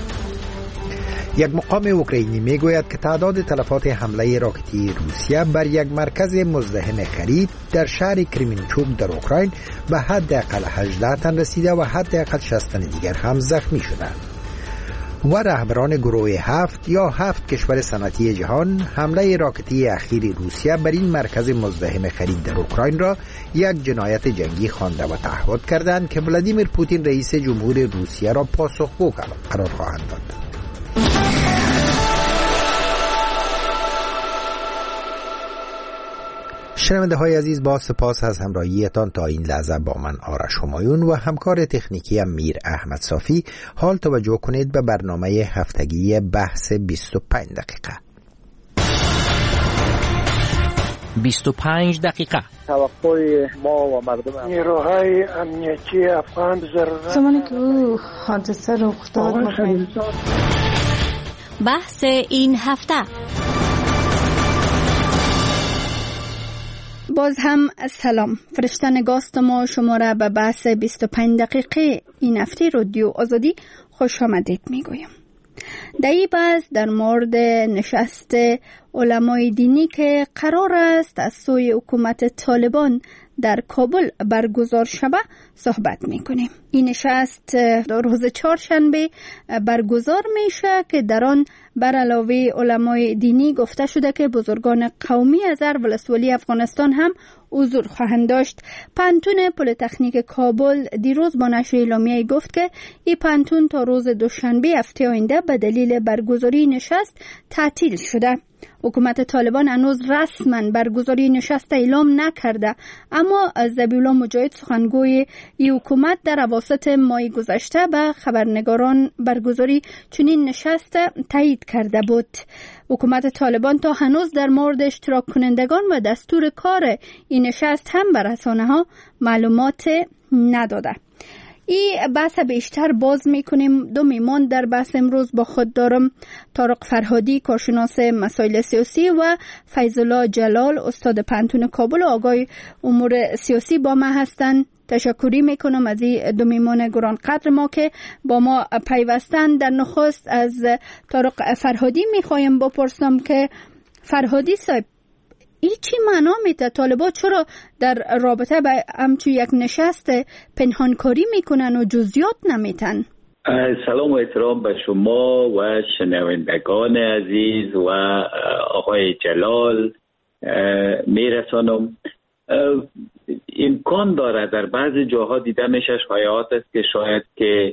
یک مقام اوکراینی میگوید که تعداد تلفات حمله راکتی روسیه بر یک مرکز مزدحم خرید در شهر کرمینچوک در اوکراین به حداقل 18 تن رسیده و حداقل 60 تن دیگر هم زخمی شدند. و رهبران گروه 7 یا 7 کشور صنعتی جهان حمله راکتی اخیر روسیه بر این مرکز مزدحم خرید در اوکراین را یک جنایت جنگی خوانده و تعهد کردند که ولادیمیر پوتین رئیس جمهور روسیه را پاسخگو قرار خواهند داد. شنونده های عزیز، با سپاس از همراهیتان تا این لحظه با من آرش همایون و همکار تکنیکی میر احمد صافی. حال توجه کنید به برنامه هفتگی بحث 25 دقیقه. 25 دقیقه. توقع ما و مردم نیروهای امنیتی افغان زمانی که حادثه رخ داد بحث این هفته. باز هم سلام. فرشته نگاست ما شما را به بحث 25 دقیقه این هفته رادیو آزادی خوش آمدید میگویم. در این بحث در مورد نشست علمای دینی که قرار است از سوی حکومت طالبان در کابل برگزار شود صحبت میکنیم. این نشست روز چهارشنبه برگزار میشه که در آن بر علاوه علمای دینی گفته شده که بزرگان قومی از هر ولسوالی افغانستان هم حضور خواهند داشت. پانتون پلی‌تکنیک کابل دیروز با نشر اعلامیه گفت که این پانتون تا روز دوشنبه هفته آینده به دلیل برگزاری نشست تعطیل شده. حکومت طالبان هنوز رسما برگزاری نشست اعلام نکرده، اما ذبیحالله مجاهد سخنگوی این حکومت در اواسط ماه گذشته به خبرنگاران برگزاری چنین نشست تایید کرده بود. حکومت طالبان تا هنوز در مورد اشتراک کنندگان و دستور کار این نشست هم به رسانه‌ها معلومات نداده. این بحث بیشتر باز میکنیم. دو میمان در بحث امروز با خود دارم: طارق فرهادی، کارشناس مسائل سیاسی، و فیض‌الله جلال، استاد پانتون کابل و آگاه امور سیاسی با ما هستند. تشکری میکنم از این دو میمان گرانقدر ما که با ما پیوستن. در نخست از طارق فرهادی میخوایم بپرسم که فرهادی صاحب، این چی معنا میده؟ طالبان چرا در رابطه به همچون یک نشست پنهانکاری میکنن و جزئیات نمیتن؟ سلام و احترام به شما و شنوندگان عزیز و آقای جلال میرسانم. امکان داره در بعضی جاها دیده میشه شایعات است که شاید که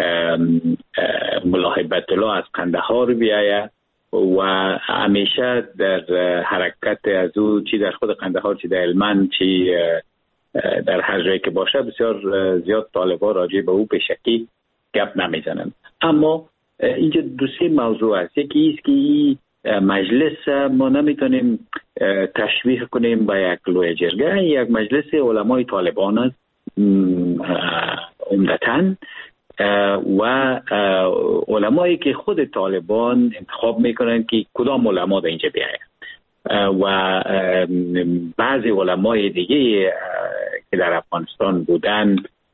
ملا هیبت الله از قندهار بیاید و همیشه در حرکت از او چی در خود قندهار چی در هلمند چی در هر جایی که باشه بسیار زیاد طالبان راجع به او به شکی گپ نمیزنن. اما اینجا دو سه موضوع است. یکی است که این مجلس ما نمیتونیم تشبیه کنیم با یک لوی جرگه. یک مجلس علمای طالبان است عمدتاً و علمایی که خود طالبان انتخاب میکنن که کدام علما در اینجا بیاید و بعضی علمای دیگه که در افغانستان بودن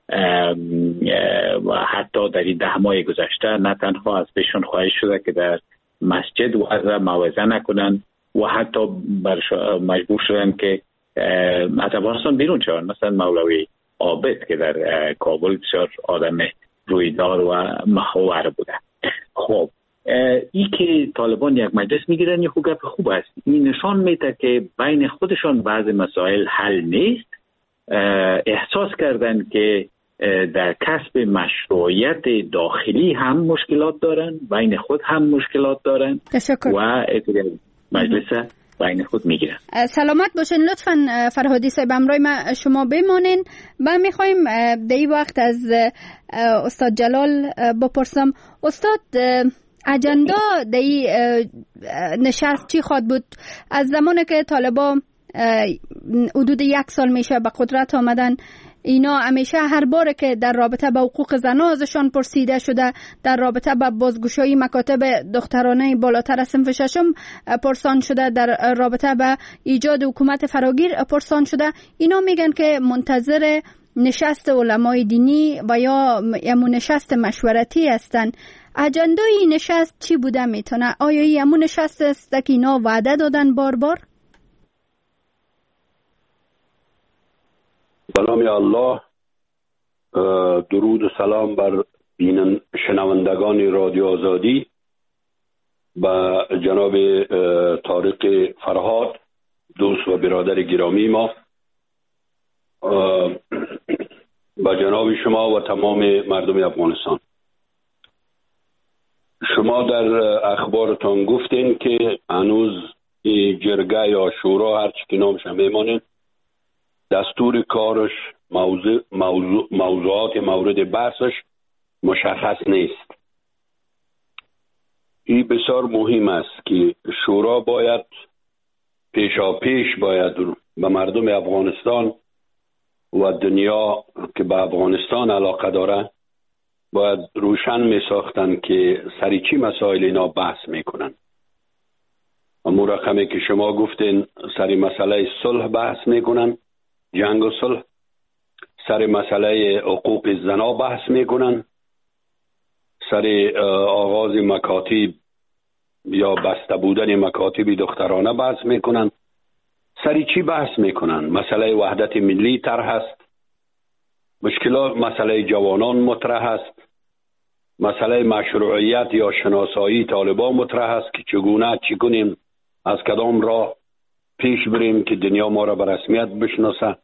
و حتی در این 10 ماه گذشته نه تنها از بهشون خواهش شده که در مسجد موعظه نکنن و حتی مجبور شدن که از افغانستان بیرون شدن. مثلا مولوی عابد که در کابل بسیار آدم رویدار و محور بوده. خب این که طالبان یک مجلس میگیرن یه گپ خوب است. این نشان میده که بین خودشان بعض مسائل حل نیست. احساس کردن که در کسب مشروعیت داخلی هم مشکلات دارن، بین خود هم مشکلات دارن و مجلس بین خود میگیرن. سلامت باشین. لطفاً فرهادی صاحب امرای شما بمانین. من میخوایم در این وقت از استاد جلال بپرسم. استاد اجندا در این نشست چی خواد بود؟ از زمانی که طالبان حدود 1 سال میشه به قدرت آمدن، اینا همیشه هر باره که در رابطه با حقوق زنان ازشان پرسیده شده، در رابطه با بازگشایی مکاتب دخترانه بالاتر از صنف 6 پرسان شده، در رابطه با ایجاد حکومت فراگیر پرسان شده، اینا میگن که منتظر نشست علمای دینی و یا نشست مشورتی هستن. اجندای این نشست چی بوده میتونه؟ آیا این همون نشست است که اینا وعده دادن بار بار؟ سلام الله، درود و سلام بر شنوندگان رادیو آزادی، با جناب طارق فرهاد دوست و برادر گرامی ما، با جناب شما و تمام مردم افغانستان. شما در اخبارتان گفتین که هنوز جرگه یا شورا هر چی که نامش میمانه، دستور کارش، موضوعات مورد بحثش مشخص نیست. این بسیار مهم است که شورا باید پیشاپیش باید به مردم افغانستان و دنیا که به افغانستان علاقه داره باید روشن می ساختن که سری چی مسائل اینا بحث میکنن. امور رقمی که شما گفتین سری مسئله صلح بحث میکنن، جنگ و صلح، سر مسئله حقوق زنا بحث میکنن، سر آغاز مکاتب یا بسته بودن مکاتب دخترانه بحث میکنن. سری چی بحث میکنن؟ مسئله وحدت ملی طرح است، مشکلات مسئله جوانان مطرح است، مسئله مشروعیت یا شناسایی طالبان مطرح است که چگونه چی کنیم، از کدام راه پیش بریم که دنیا ما را به رسمیت بشناسه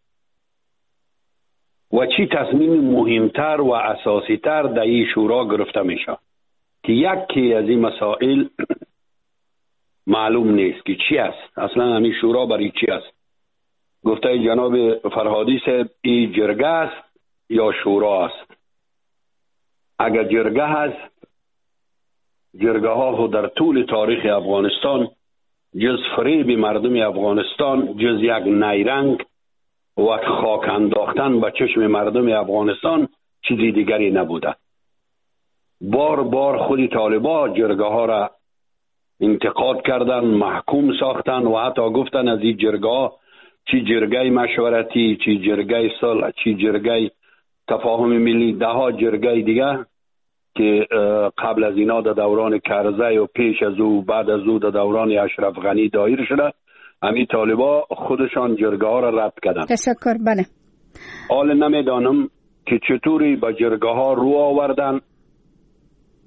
و چی تصمیم مهمتر و اساسیتر در این شورا گرفته میشه که یکی از این مسائل معلوم نیست که چی است. اصلا همین شورا برای چی است؟ گفته جناب فرهادی صاحب این جرگه است یا شورا است. اگر جرگه هست، جرگه ها در طول تاریخ افغانستان جز فریب مردم افغانستان، جز یک نیرنگ و خاک انداختن به چشم مردم افغانستان چیزی دیگری نبوده. بار بار خود طالبان جرگه ها را انتقاد کردن، محکوم ساختن و حتی گفتن از این جرگه ها چی جرگه مشورتی، چی جرگه صلح، چی جرگه تفاهم ملی، ده ها جرگه دیگه که قبل از اینا در دوران کرزی و پیش از او بعد از او در دوران اشرف غنی دایر شده. همین طالبا خودشان جرگه ها را رد کردن. تشکر. بله. حال نمیدانم که چطوری با جرگه ها رو آوردن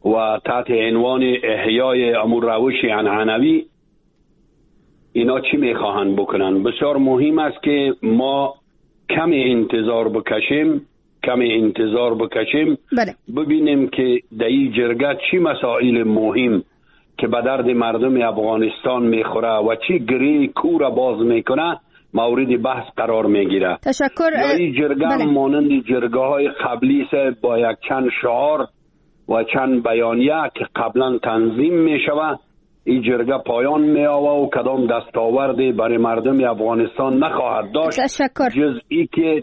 و تحت عنوان احیای امور روش عنعنوی اینا چی میخواهند بکنن. بسیار مهم است که ما کمی انتظار بکشیم ببینیم که در این جرگه چی مسائل مهم که به درد مردم افغانستان میخوره و چی گری کور باز میکنه مورد بحث قرار میگیره. تشکر. این جرگه مانند جرگه های قبلی است با یک چند شعار و چند بیانیه که قبلا تنظیم میشوه این جرگه پایان می‌یابد و کدام دستاوردی برای مردم افغانستان نخواهد داشت جز ای که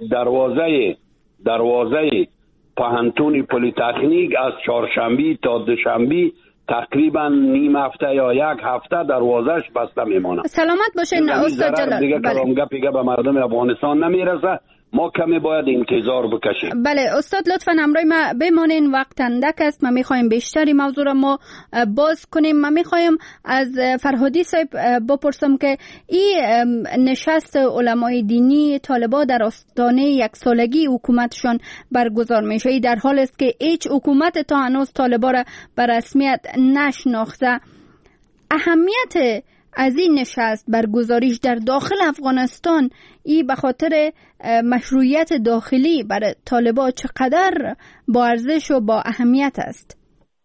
دروازه پوهنتون پلی‌تکنیک از چهارشنبه تا دوشنبه تقریبا نیم هفته یا یک هفته دروازش بسته میماند. سلامت باشین استاد جلال. دیگه کلام گپ به مردم افغانستان نمیرسه. ما کمی باید انتظار بکشیم. بله استاد لطفا همراه ما بمانین، وقت اندک است. ما میخوایم بیشتری موضوع را ما باز کنیم. ما میخوایم از فرهادی صاحب بپرسم که این نشست علمای دینی طالبان در آستانه یک سالگی حکومتشان برگزار میشه در حال است که هیچ حکومت تا هنوز طالبان را به رسمیت نشناخته. اهمیت از این نشست برگزاریش در داخل افغانستان ای به خاطر مشروعیت داخلی برای طالبان چقدر با ارزش و با اهمیت است؟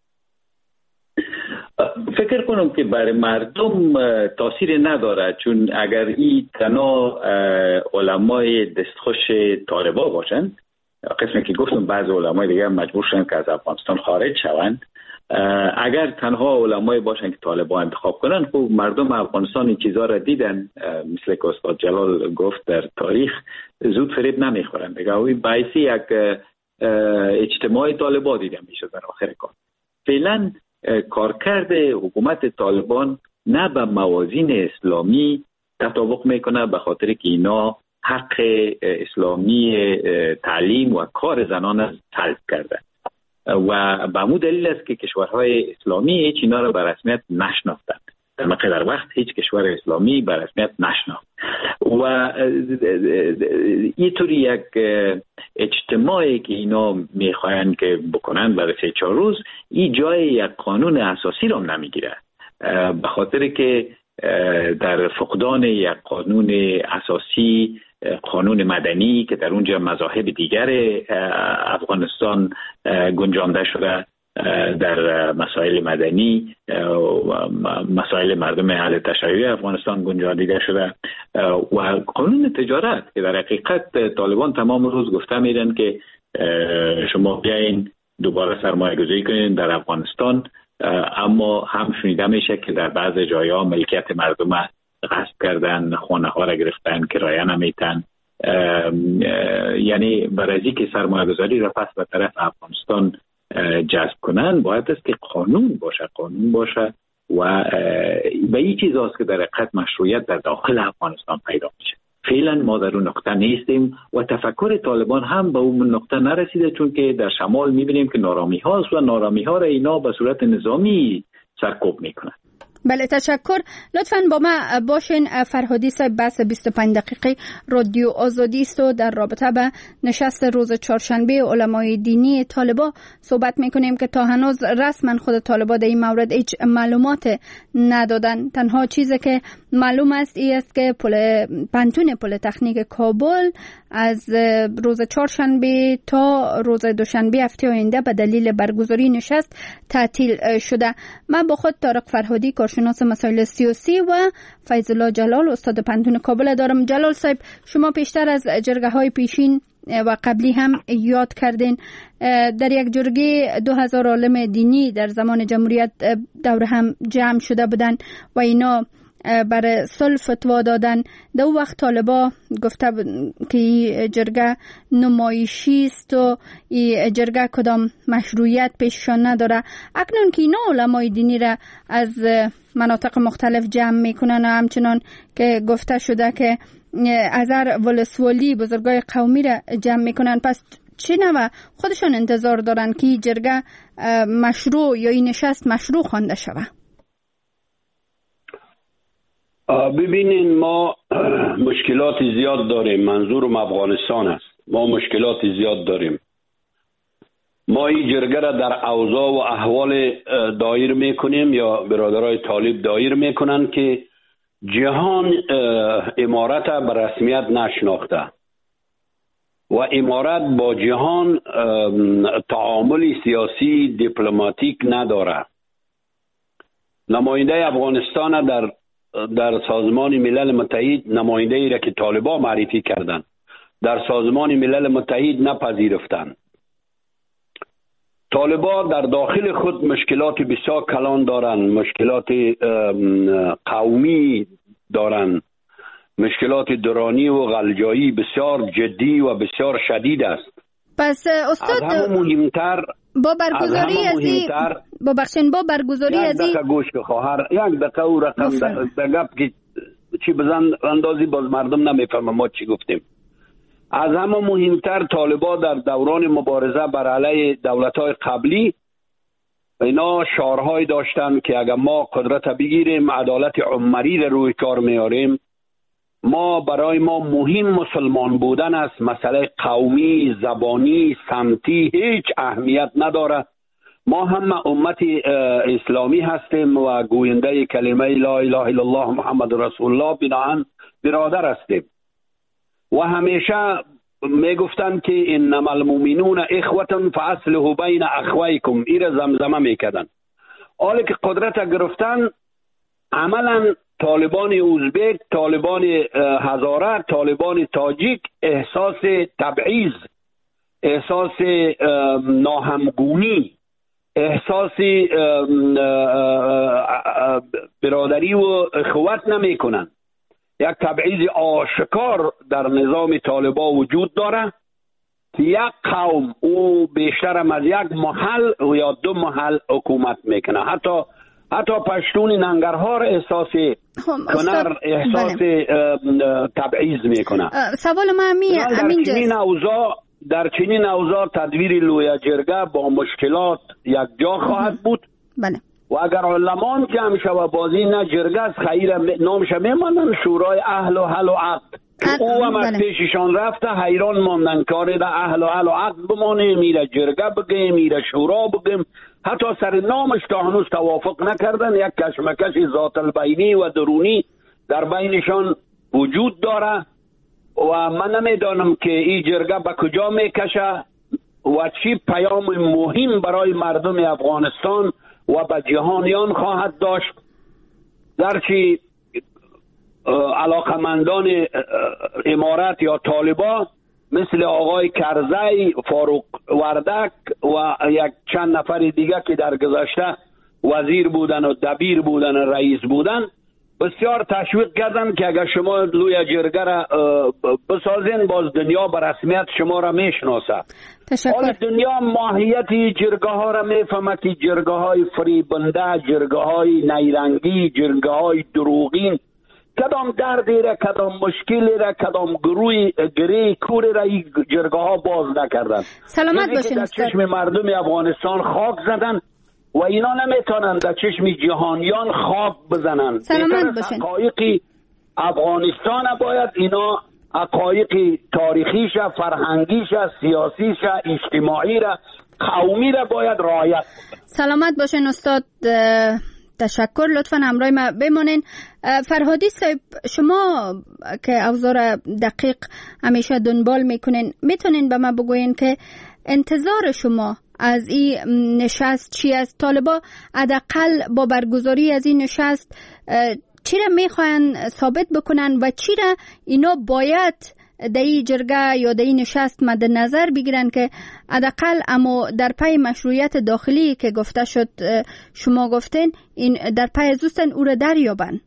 فکر کنم که برای مردم تاثیر نداره، چون اگر این تنها علمای دستخوش طالبان باشند، قسمی که گفتم بعض علمای دیگه مجبور شدن که از افغانستان خارج شوند، اگر تنها علمای باشن که طالبان انتخاب کنن، خب مردم افغانستان این چیزها را دیدن، مثل که استاد جلال گفت در تاریخ زود فریب نمیخورن دیگه. این باعثی یک اجتماع طالبان دیده میشه در آخر کار. فعلا کارکرد حکومت طالبان نه به موازین اسلامی تطابق میکنه، به خاطر که اینا حق اسلامی تعلیم و کار زنان را سلب کرده و به مو دلیل است که کشورهای اسلامی هیچ اینا را به رسمیت نشناختند. در مقدر وقت هیچ کشور اسلامی به رسمیت نشناخت و اینطوری یک اجتماعی که اینا میخواین که بکنن برای 3-4 روز، این جای یک قانون اساسی را نمیگیره، به خاطر که در فقدان یک قانون اساسی، قانون مدنی که در اونجا مذاهب دیگر افغانستان گنجانده شده، در مسائل مدنی مسائل مردم اهل تشیع افغانستان گنجانده شده و قانون تجارت که در حقیقت طالبان تمام روز گفته میرن که شما بیاین دوباره سرمایه گذاری کنین در افغانستان، اما هم شنیده میشه که در بعض جایها ملکیت مردم غصب کردن، خانه ها را گرفتن، کرایه نمیتن. یعنی برای که سرمایه گذاری را پس به طرف افغانستان جذب کنن باید است که قانون باشه و به این چیز هست که در حقیقت مشروعیت در داخل افغانستان پیدا میشه. فعلا ما در اون نقطه نیستیم و تفکر طالبان هم به اون نقطه نرسیده، چون که در شمال میبینیم که نارامی هاست و نارامی ها را اینا به صورت نظامی سرکوب میکنن. بله تشکر. لطفاً با ما باشین. فرهادی صاحب بحث 25 دقیقه رادیو آزادی است و در رابطه به نشست روز چهارشنبه علمای دینی طالبان صحبت میکنیم که تا هنوز رسما خود طالبان در این مورد هیچ معلومات ندادن. تنها چیزی که معلوم است این است که پانتون پلی‌تکنیک کابل از روز چهارشنبه تا روز دوشنبه هفته آینده به دلیل برگزاری نشست تعطیل شده. من با خود طارق فرهادی کارشناس مسائل سیاسی و فیض الله جلال استاد پانتون کابل دارم. جلال صاحب، شما پیشتر از جرگه های پیشین و قبلی هم یاد کردین در یک جرگه 2000 عالم دینی در زمان جمهوریت دور هم جمع شده بودن و اینا برای صلح فتوا دادن. در اون وقت طالبا گفته که این جرگه نمایشی است و این جرگه کدام مشروعیت پیششان نداره. اکنون که اینا علمای دینی را از مناطق مختلف جمع میکنن و همچنان که گفته شده که از هر ولسوالی بزرگای قومی را جمع میکنن، پس چه نوع خودشون انتظار دارن که این جرگه مشروع یا این نشست مشروع خوانده شود؟ ببینین ما مشکلات زیاد داریم. منظورم افغانستان است. ما مشکلات زیاد داریم. ما این جرگه را در اوضاع و احوال دایر میکنیم یا برادرای طالب دایر میکنن که جهان امارت به رسمیت نشناخته و امارت با جهان تعامل سیاسی دیپلماتیک نداره. نماینده افغانستان در سازمان ملل متحد، نماینده ای را که طالبان معرفی کردند در سازمان ملل متحد نپذیرفتند. طالبان در داخل خود مشکلات بسیار کلان دارند، مشکلات قومی دارند، مشکلات درانی و غلجایی بسیار جدی و بسیار شدید است. پس استاد از همه مهمتر با برگزاری با برگزاری از یک دقیقه گوش خواهر، یک دقیقه او رقم در گپ که چی بزن اندازی باز مردم نمیفهمه ما چی گفتیم. از همه مهمتر طالبان در دوران مبارزه بر علیه دولت‌های قبلی اینا شعارهای داشتن که اگر ما قدرت بگیریم عدالت عمری رو روی کار میاریم. ما برای ما مهم مسلمان بودن است، مسئله قومی، زبانی، سمتی هیچ اهمیت نداره. ما هم امت اسلامی هستیم و گوینده کلمه لا اله الا الله محمد رسول الله بناهن برادر هستیم و همیشه میگفتن که انما المؤمنون اخوه فاصلحوا بین اخویکم، این زمزمه میکردن. حالا که قدرت گرفتن عملا طالبان ازبک، طالبان هزاره، طالبان تاجیک احساس تبعیض، احساس ناهمگونی، احساس برادری و اخوت نمی کنن. یک تبعیض آشکار در نظام طالبان وجود داره که یک قوم او بیشتر از یک محل یا دو محل حکومت میکنه. حتی پشتون ننگرهار احساس کنر احساس تبعیض میکنه. سوال ما در چنین اوضاع تدویر لویا جرگه با مشکلات یک جا خواهد بود. بله. و اگر علمان جمع شود بازی نه جرگه از خیر نامش میمانن شورای اهل و حل و عقد که او هم از پیششان رفته حیران ماندن کاری در اهل و حل و عقد بمانه، میره جرگه بگیم، میره شورا بگیم، حتی سر نامش تا هنوز توافق نکردن. یک کشمکش ذات البینی و درونی در بینشان وجود داره و من نمیدانم که این جرگه به کجا میکشه و چی پیام مهم برای مردم افغانستان و به جهانیان خواهد داشت. درچی علاقمندان امارت یا طالبان مثل آقای کرزی، فاروق وردک و یک چند نفر دیگه که در گذشته وزیر بودن و دبیر بودن و رئیس بودن بسیار تشویق کردن که اگر شما لوی جرگه را بسازین باز دنیا به رسمیت شما را میشناسه. حالا دنیا ماهیت جرگه ها را میفهمه که جرگه های فریبنده، جرگه های نیرنگی، جرگه های دروغین کدام دردی را، کدام مشکلی را، کدام گری کوری را این جرگه ها باز نکردن. سلامت باشین. در چشم مردم افغانستان خاک زدن و اینا نمیتونن در چشم جهانیان خاک بزنن. سلامت باشین. حقایق افغانستان باید اینا حقایق تاریخیش، فرهنگیش، سیاسیش، اجتماعی را، قومی را باید رعایت. سلامت باشین استاد. تشکر. لطفا همراه ما بمانین. فرهادی صاحب، شما که اوضاع دقیق همیشه دنبال میکنین میتونین به ما بگوین که انتظار شما از این نشست چی است؟ طالبا حداقل با برگزاری از این نشست چی را میخواین ثابت بکنن و چی را اینا باید در این جرگه یا در این نشست مد نظر بگیرن که حداقل اما در پای مشروعیت داخلی که گفته شد شما گفتین این در پای زوستن او را دریابن؟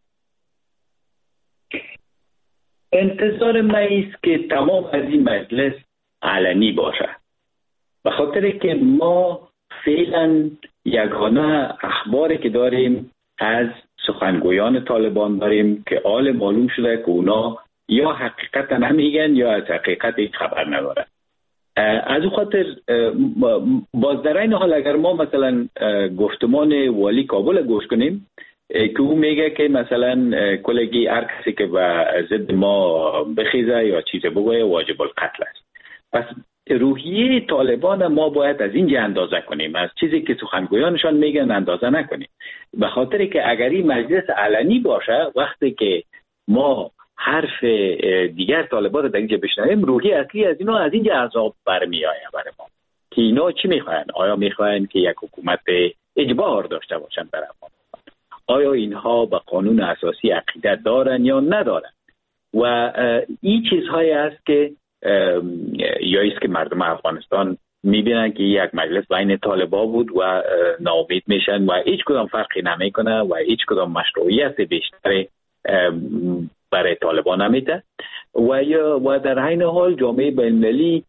انتظار ما است که تمام از این مجلس علنی باشه، به خاطر که ما فعلا یگانه اخباری که داریم از سخنگویان طالبان داریم که آل معلوم شده که اونا یا حقیقت نمیگن یا از حقیقت هیچ خبر ندارن. از اون خاطر باز در این حال اگر ما مثلا گفتمان والی کابل گوش کنیم که او میگه که مثلا کلگی هر کسی که به ضد ما بخیزه یا چیز بگویه واجب القتل است. پس روحیه طالبان ما باید از اینجا اندازه کنیم، از چیزی که سخنگویانشان میگن اندازه نکنیم. به خاطر که اگر این مجلس علنی باشه، وقتی که ما حرف دیگر طالبان رو در اینجا بشنویم، روحیه اصلی از اینا از اینجا عذاب برمی آید برای ما که اینا چی میخواین؟ آیا میخواین که یک حکومت اجبار داشته باشن در افغانستان؟ آیا اینها به قانون اساسی عقیده دارن یا ندارن؟ و این چیزهایی است که یا است که مردم افغانستان میبینن که یک مجلس بین طالبان بود و ناامید میشن و هیچ کدام فرقی نمیکنه و هیچ کدام مشروعیت بیشتر برای طالبان نمیده و در عین حال جامعه بین‌المللی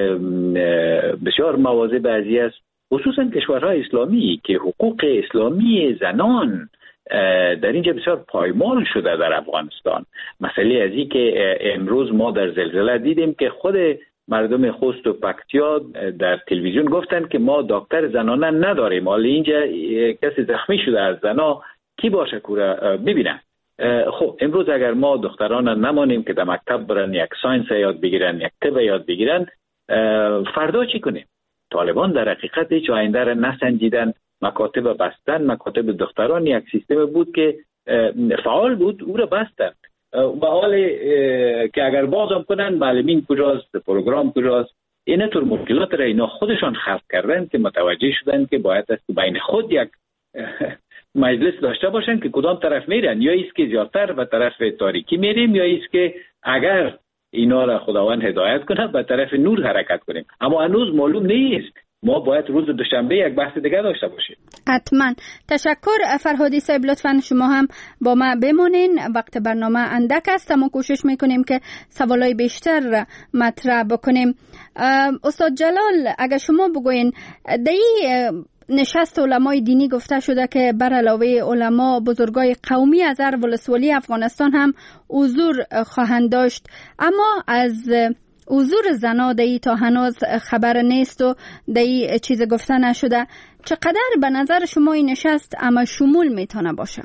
بسیار مواضع بعضی است، خصوصا کشورهای اسلامی که حقوق اسلامی زنان در اینجا بسیار پایمال شده در افغانستان. مسئله از این که امروز ما در زلزله دیدیم که خود مردم خوست و پکتیا در تلویزیون گفتن که ما دکتر زنانه نداریم، حالا اینجا کسی زخمی شده از زنا کی باشه کوره ببینن. خب امروز اگر ما دختران نمانیم که در مکتب برن یک ساینس یاد بگیرن، یک طب یاد بگیرن، فردا چی کنیم؟ طالبان در حقیقت هیچ آینده را نسنجیدن، مکاتب بستن، مکاتب دختران یک سیستم بود که فعال بود، او را بستن. و حال که اگر بازم کنن معلمین کجاست، پروگرام کجاست، این طور مشکلات را اینا خودشان خلق کردن که متوجه شدن که باید است بین خود یک مجلس داشته باشن که کدام طرف میرن، یا ایست که زیادتر به طرف تاریکی میریم، یا ایست که اگر اینا را خداوند هدایت کنه به طرف نور حرکت کنیم. اما هنوز معلوم نیست. ما باید روز دوشنبه یک بحث دیگه داشته باشیم. حتما. تشکر فرهادی صاحب، لطفا شما هم با ما بمونین، وقت برنامه اندک است، ما کوشش میکنیم که سوالای بیشتر مطرح بکنیم. استاد جلال، اگر شما بگوین در نشست علمای دینی گفته شده که بر علاوه علما بزرگای قومی از هر ولسوالی افغانستان هم حضور خواهند داشت، اما از حضور زنا دایی تا هنوز خبر نیست و دایی چیز گفته نشده. چقدر به نظر شما این نشست اما شمول میتونه باشه؟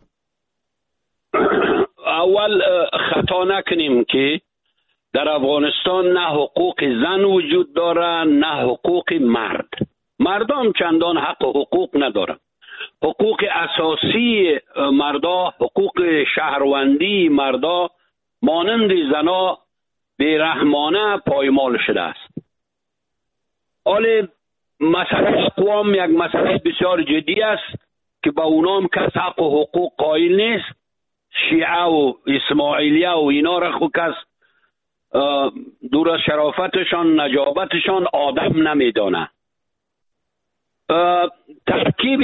اول خطا نکنیم که در افغانستان نه حقوق زن وجود داره نه حقوق مرد. مردم چندان حق و حقوق ندارن. حقوق اساسی مردا، حقوق شهروندی مردا مانند زنا بیرحمانه پایمال شده است. حال مسئله اقوام یک مسئله بسیار جدی است که با اونام کس حق و حقوق قائل نیست. شیعه و اسماعیلیه و اینا را خود کس دور از شرافتشان، نجابتشان آدم نمیدانه. ترکیب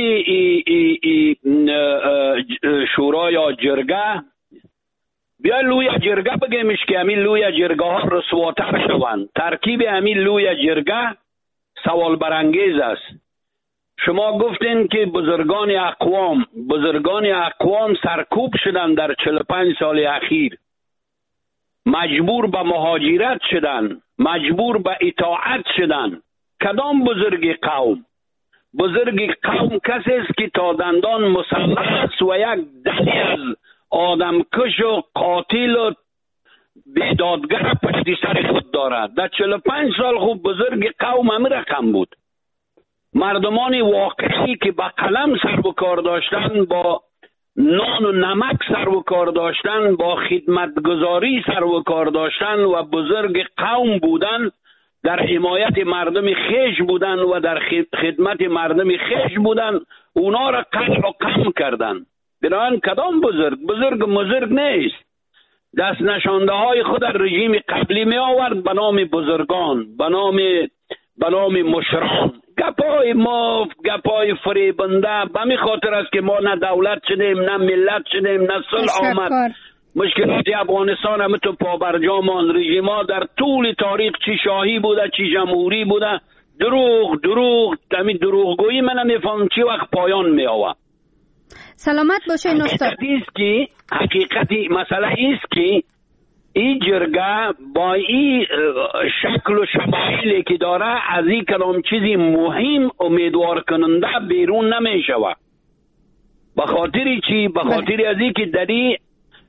شورا یا جرگه، بیا لوی جرگه بگیمش که همین لوی جرگه ها رسواتر شوند. ترکیب همین لوی جرگه سوال برانگیز است. شما گفتین که بزرگان اقوام سرکوب شدن در 45 سال اخیر، مجبور به مهاجرت شدن، مجبور به اطاعت شدن. کدام بزرگ قوم؟ بزرگ قوم کسی است که تا دندان مسلح است و یک دلی از آدمکش و قاتل و بیدادگر پشت سر خود دارد. در 45 سال خوب بزرگ قوم همین رقم بود. مردمان واقعی که با قلم سر و کار داشتن، با نان و نمک سر و کار داشتن، با خدمتگزاری سر و کار داشتن و بزرگ قوم بودن، در حمایت مردم خیش بودن و در خدمت مردم خیش بودن، اونا را قطع و قم کردن. بنابراین کدام بزرگ نیست. دست نشانده های خود در رژیم قبلی می آورد به نام بزرگان، به نام مشران. گپای مفت، گپای فریبنده. به می خاطر است که ما نه دولت شدیم، نه ملت شدیم، نه صلح آمد. مشکلات افغانستان همه تو پابرجا ماند. رژیما در طول تاریخ چی شاهی بوده چی جمهوری بوده. دروغ همین دروغگویی من نمیفهم چی وقت پایان می آورد. سلامت باشین استاد. حقیقتی مسئله است که این جرگه با این شکل و شمایلی که داره از این کلام چیزی مهم امیدوار کننده بیرون نمی شود. به خاطر چی؟ به خاطر از این که در این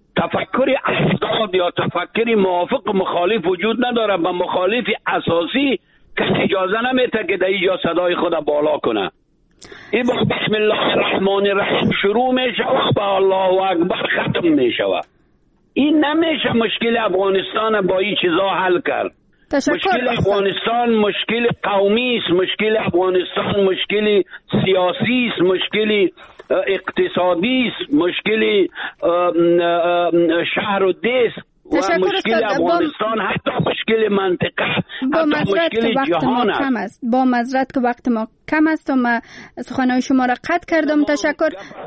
تفکر افراد یا تفکر موافق و مخالف وجود نداره و مخالف اساسی که اجازه نمیده که در اینجا صدای خود بالا کنه. این با بسم الله الرحمن الرحیم شروع میشه و با الله اکبر ختم میشه. این نمیشه مشکل افغانستان با این چیزا حل کرد. مشکل افغانستان مشکل قومی است، مشکل افغانستان مشکل سیاسی است، مشکل اقتصادی است، مشکل شهر و دست و مشکل افغانستان حتی مشکل منطقه، حتی مشکل جهان است. با معذرت که وقت ما کم است و من سخنهای شما را قطع کردم. تشکر.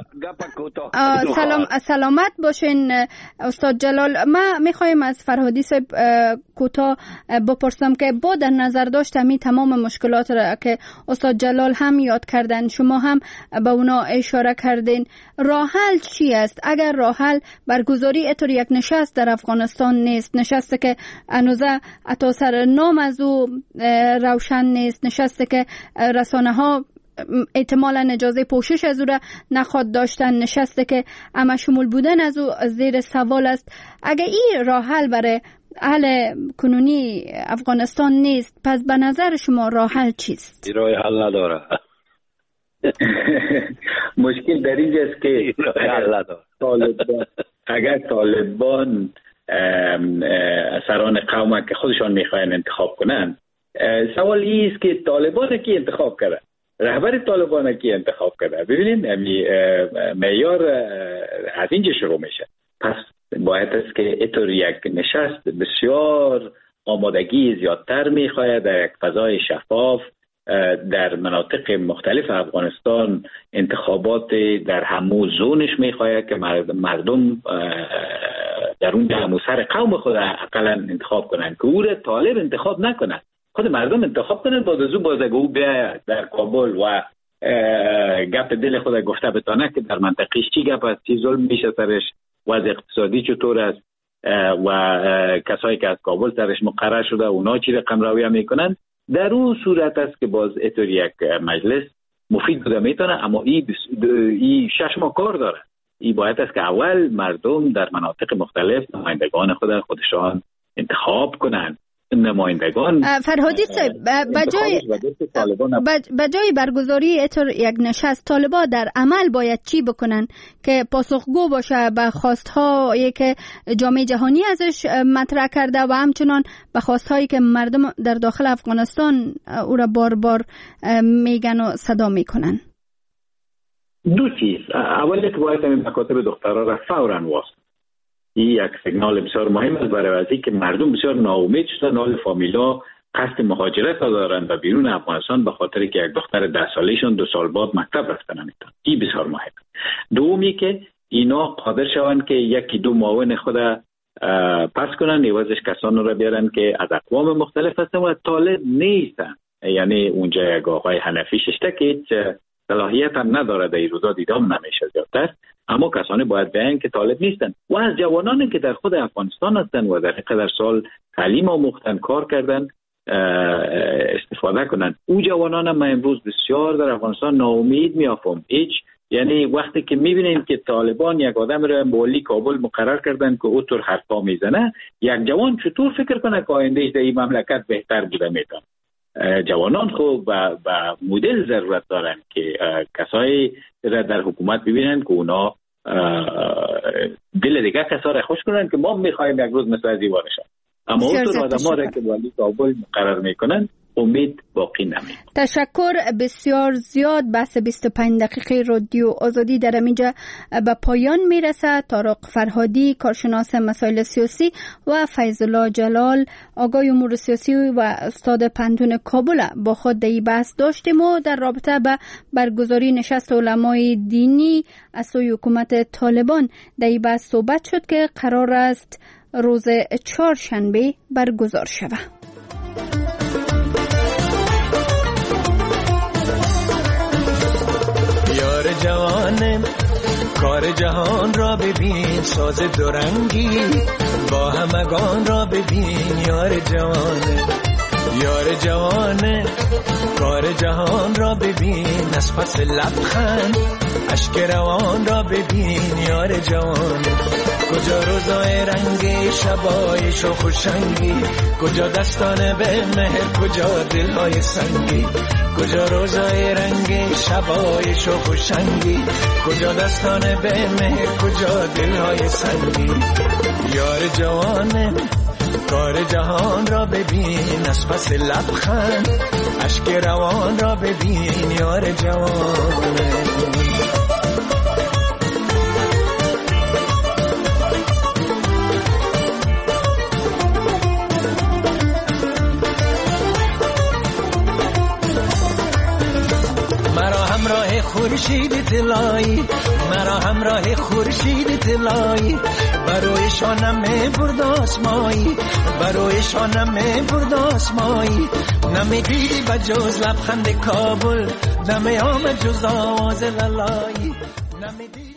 سلامت باشین استاد جلال. من میخوایم از فرهادی صاحب کوتاه بپرسم که با در نظر داشت همین تمام مشکلات را که استاد جلال هم یاد کردن، شما هم به اونا اشاره کردین، راه حل چی است؟ اگر راه حل برگزاری اتور یک نشست در افغانستان نیست، نشسته که انوزه اتاثر نام از او روشن نیست، نشسته که رسانه ها احتمالا اجازه پوشش از او را نخواد داشتن، نشسته که همه شمول بودن از او زیر سوال است. اگر این راه حل برای حل کنونی افغانستان نیست، پس به نظر شما راه حل چیست؟ راه حل نداره. مشکل در اینجاست که اگر طالبان سران قوم که خودشان میخواین انتخاب کنن، سوال این است که طالبان کی انتخاب کرده، رهبر طالبان کی انتخاب کرده. ببینید معیار از اینجا شروع میشه. پس باید است که اینطور یک نشست بسیار آمادگی زیادتر میخواهد در یک فضای شفاف در مناطق مختلف افغانستان، انتخابات در همو زونش میخواهد که مردم در اونجا همو سر قوم خود اقلا انتخاب کنند، که او را طالب انتخاب نکنند، خود مردم انتخاب کنند. بعد از او بازگه او بیاید در کابل و گپ دل خود گفته بتانه که در منطقهش چی گپ است، چی ظلم میشه سرش، وضع اقتصادی چطور است و کسایی که از کابل سرش مقرر شده اونا چی رقم رویه میکنن. در اون صورت است که باز اینطور یک مجلس مفید بوده میتونه. اما این 6 ماه کار داره. این باید است که اول مردم در مناطق مختلف نمایندگان خودشان انتخاب کنند. نمایندگان فرهادی صاحب، بجای برگزاری اتر یک نشست، طالبان در عمل باید چی بکنن که پاسخگو باشه به خواستهایی که جامعه جهانی ازش مطرح کرده و همچنان به خواستهایی که مردم در داخل افغانستان او را بار بار میگن و صدا میکنن؟ دو چیز. اولی که باید همین مکاتب دخترها را فوراً واسط. این یک سیگنال بسیار مهم است برای وضعی که مردم بسیار ناامید شدن، حال فامیلا قصد مهاجرت دارند و بیرون افغانستان به خاطر که یک دختر 10 سالهشون 2 سال بعد مکتب رفتن نمیتونن. این بسیار مهم. دومی که اینا قادر شوند که 1-2 معاون خود پس کنن، عوضش کسان را بیارن که از اقوام مختلف هستن و طالب نیستن. یعنی اونجا یک آقای حنفی ششته که هیچ صلاحیت هم نداره، در این روزا دیدام نمیشه زیادتر، اما کسانی باید بیان که طالب نیستن و از جوانانی که در خود افغانستان هستن و در قدر سال تعلیم آموختن، کار کردن استفاده کنن. او جوانان هم امروز بسیار در افغانستان ناامید میافم. یعنی وقتی که میبینیم که طالبان یک آدم رو مولی کابل مقرر کردن که اوتور حرفا میزنه، یک جوان چطور فکر کنه که آیندهش در این مملکت بهتر بوده میتونه؟ جوانان خوب و مدل ضرورت دارن که کسایی را در حکومت ببینن که اونا دل دیگه کسا را خوش کنن که ما میخوایم یک روز مثل از دیوار شد. اما اونطور آدم ها را که والی کابل مقرر میکنن امید باقی نمید. تشکر بسیار زیاد. بحث 25 دقیقه رادیو آزادی در اینجا به پایان میرسه. طارق فرهادی، کارشناس مسائل سیاسی، و فیض الله جلال، آگاه امور سیاسی و استاد پنتون کابل با خود در این بحث داشتیم و در رابطه به برگزاری نشست علمای دینی از سوی حکومت طالبان در این بحث صحبت شد که قرار است روز 4 شنبه برگزار شود. جوانم کار جهان را ببین، ساز دورنگی با همگان را ببین. یار جوانه کار جهان را ببین، از پس لبخند اشک روان را ببین. یار جوانه کجا روزای رنگی شبای شوخ و شنگی، کجا دستان به مهر، کجا دلهای سنگی. کجا روزای رنگی شبای شوخ و شنگی، کجا دستان به مهر، کجا دلهای سنگی. یار جوانه کار جهان را ببین، از پس لبخند اشک روان را ببین. یار جوانه خورشید طلایی، مرا همراه خورشید طلایی. بروی شانم برد آسمایی، بروی شانم برد آسمایی. نمیدیدی بجز لبخند کابل، نمی آمد جز آواز لالایی.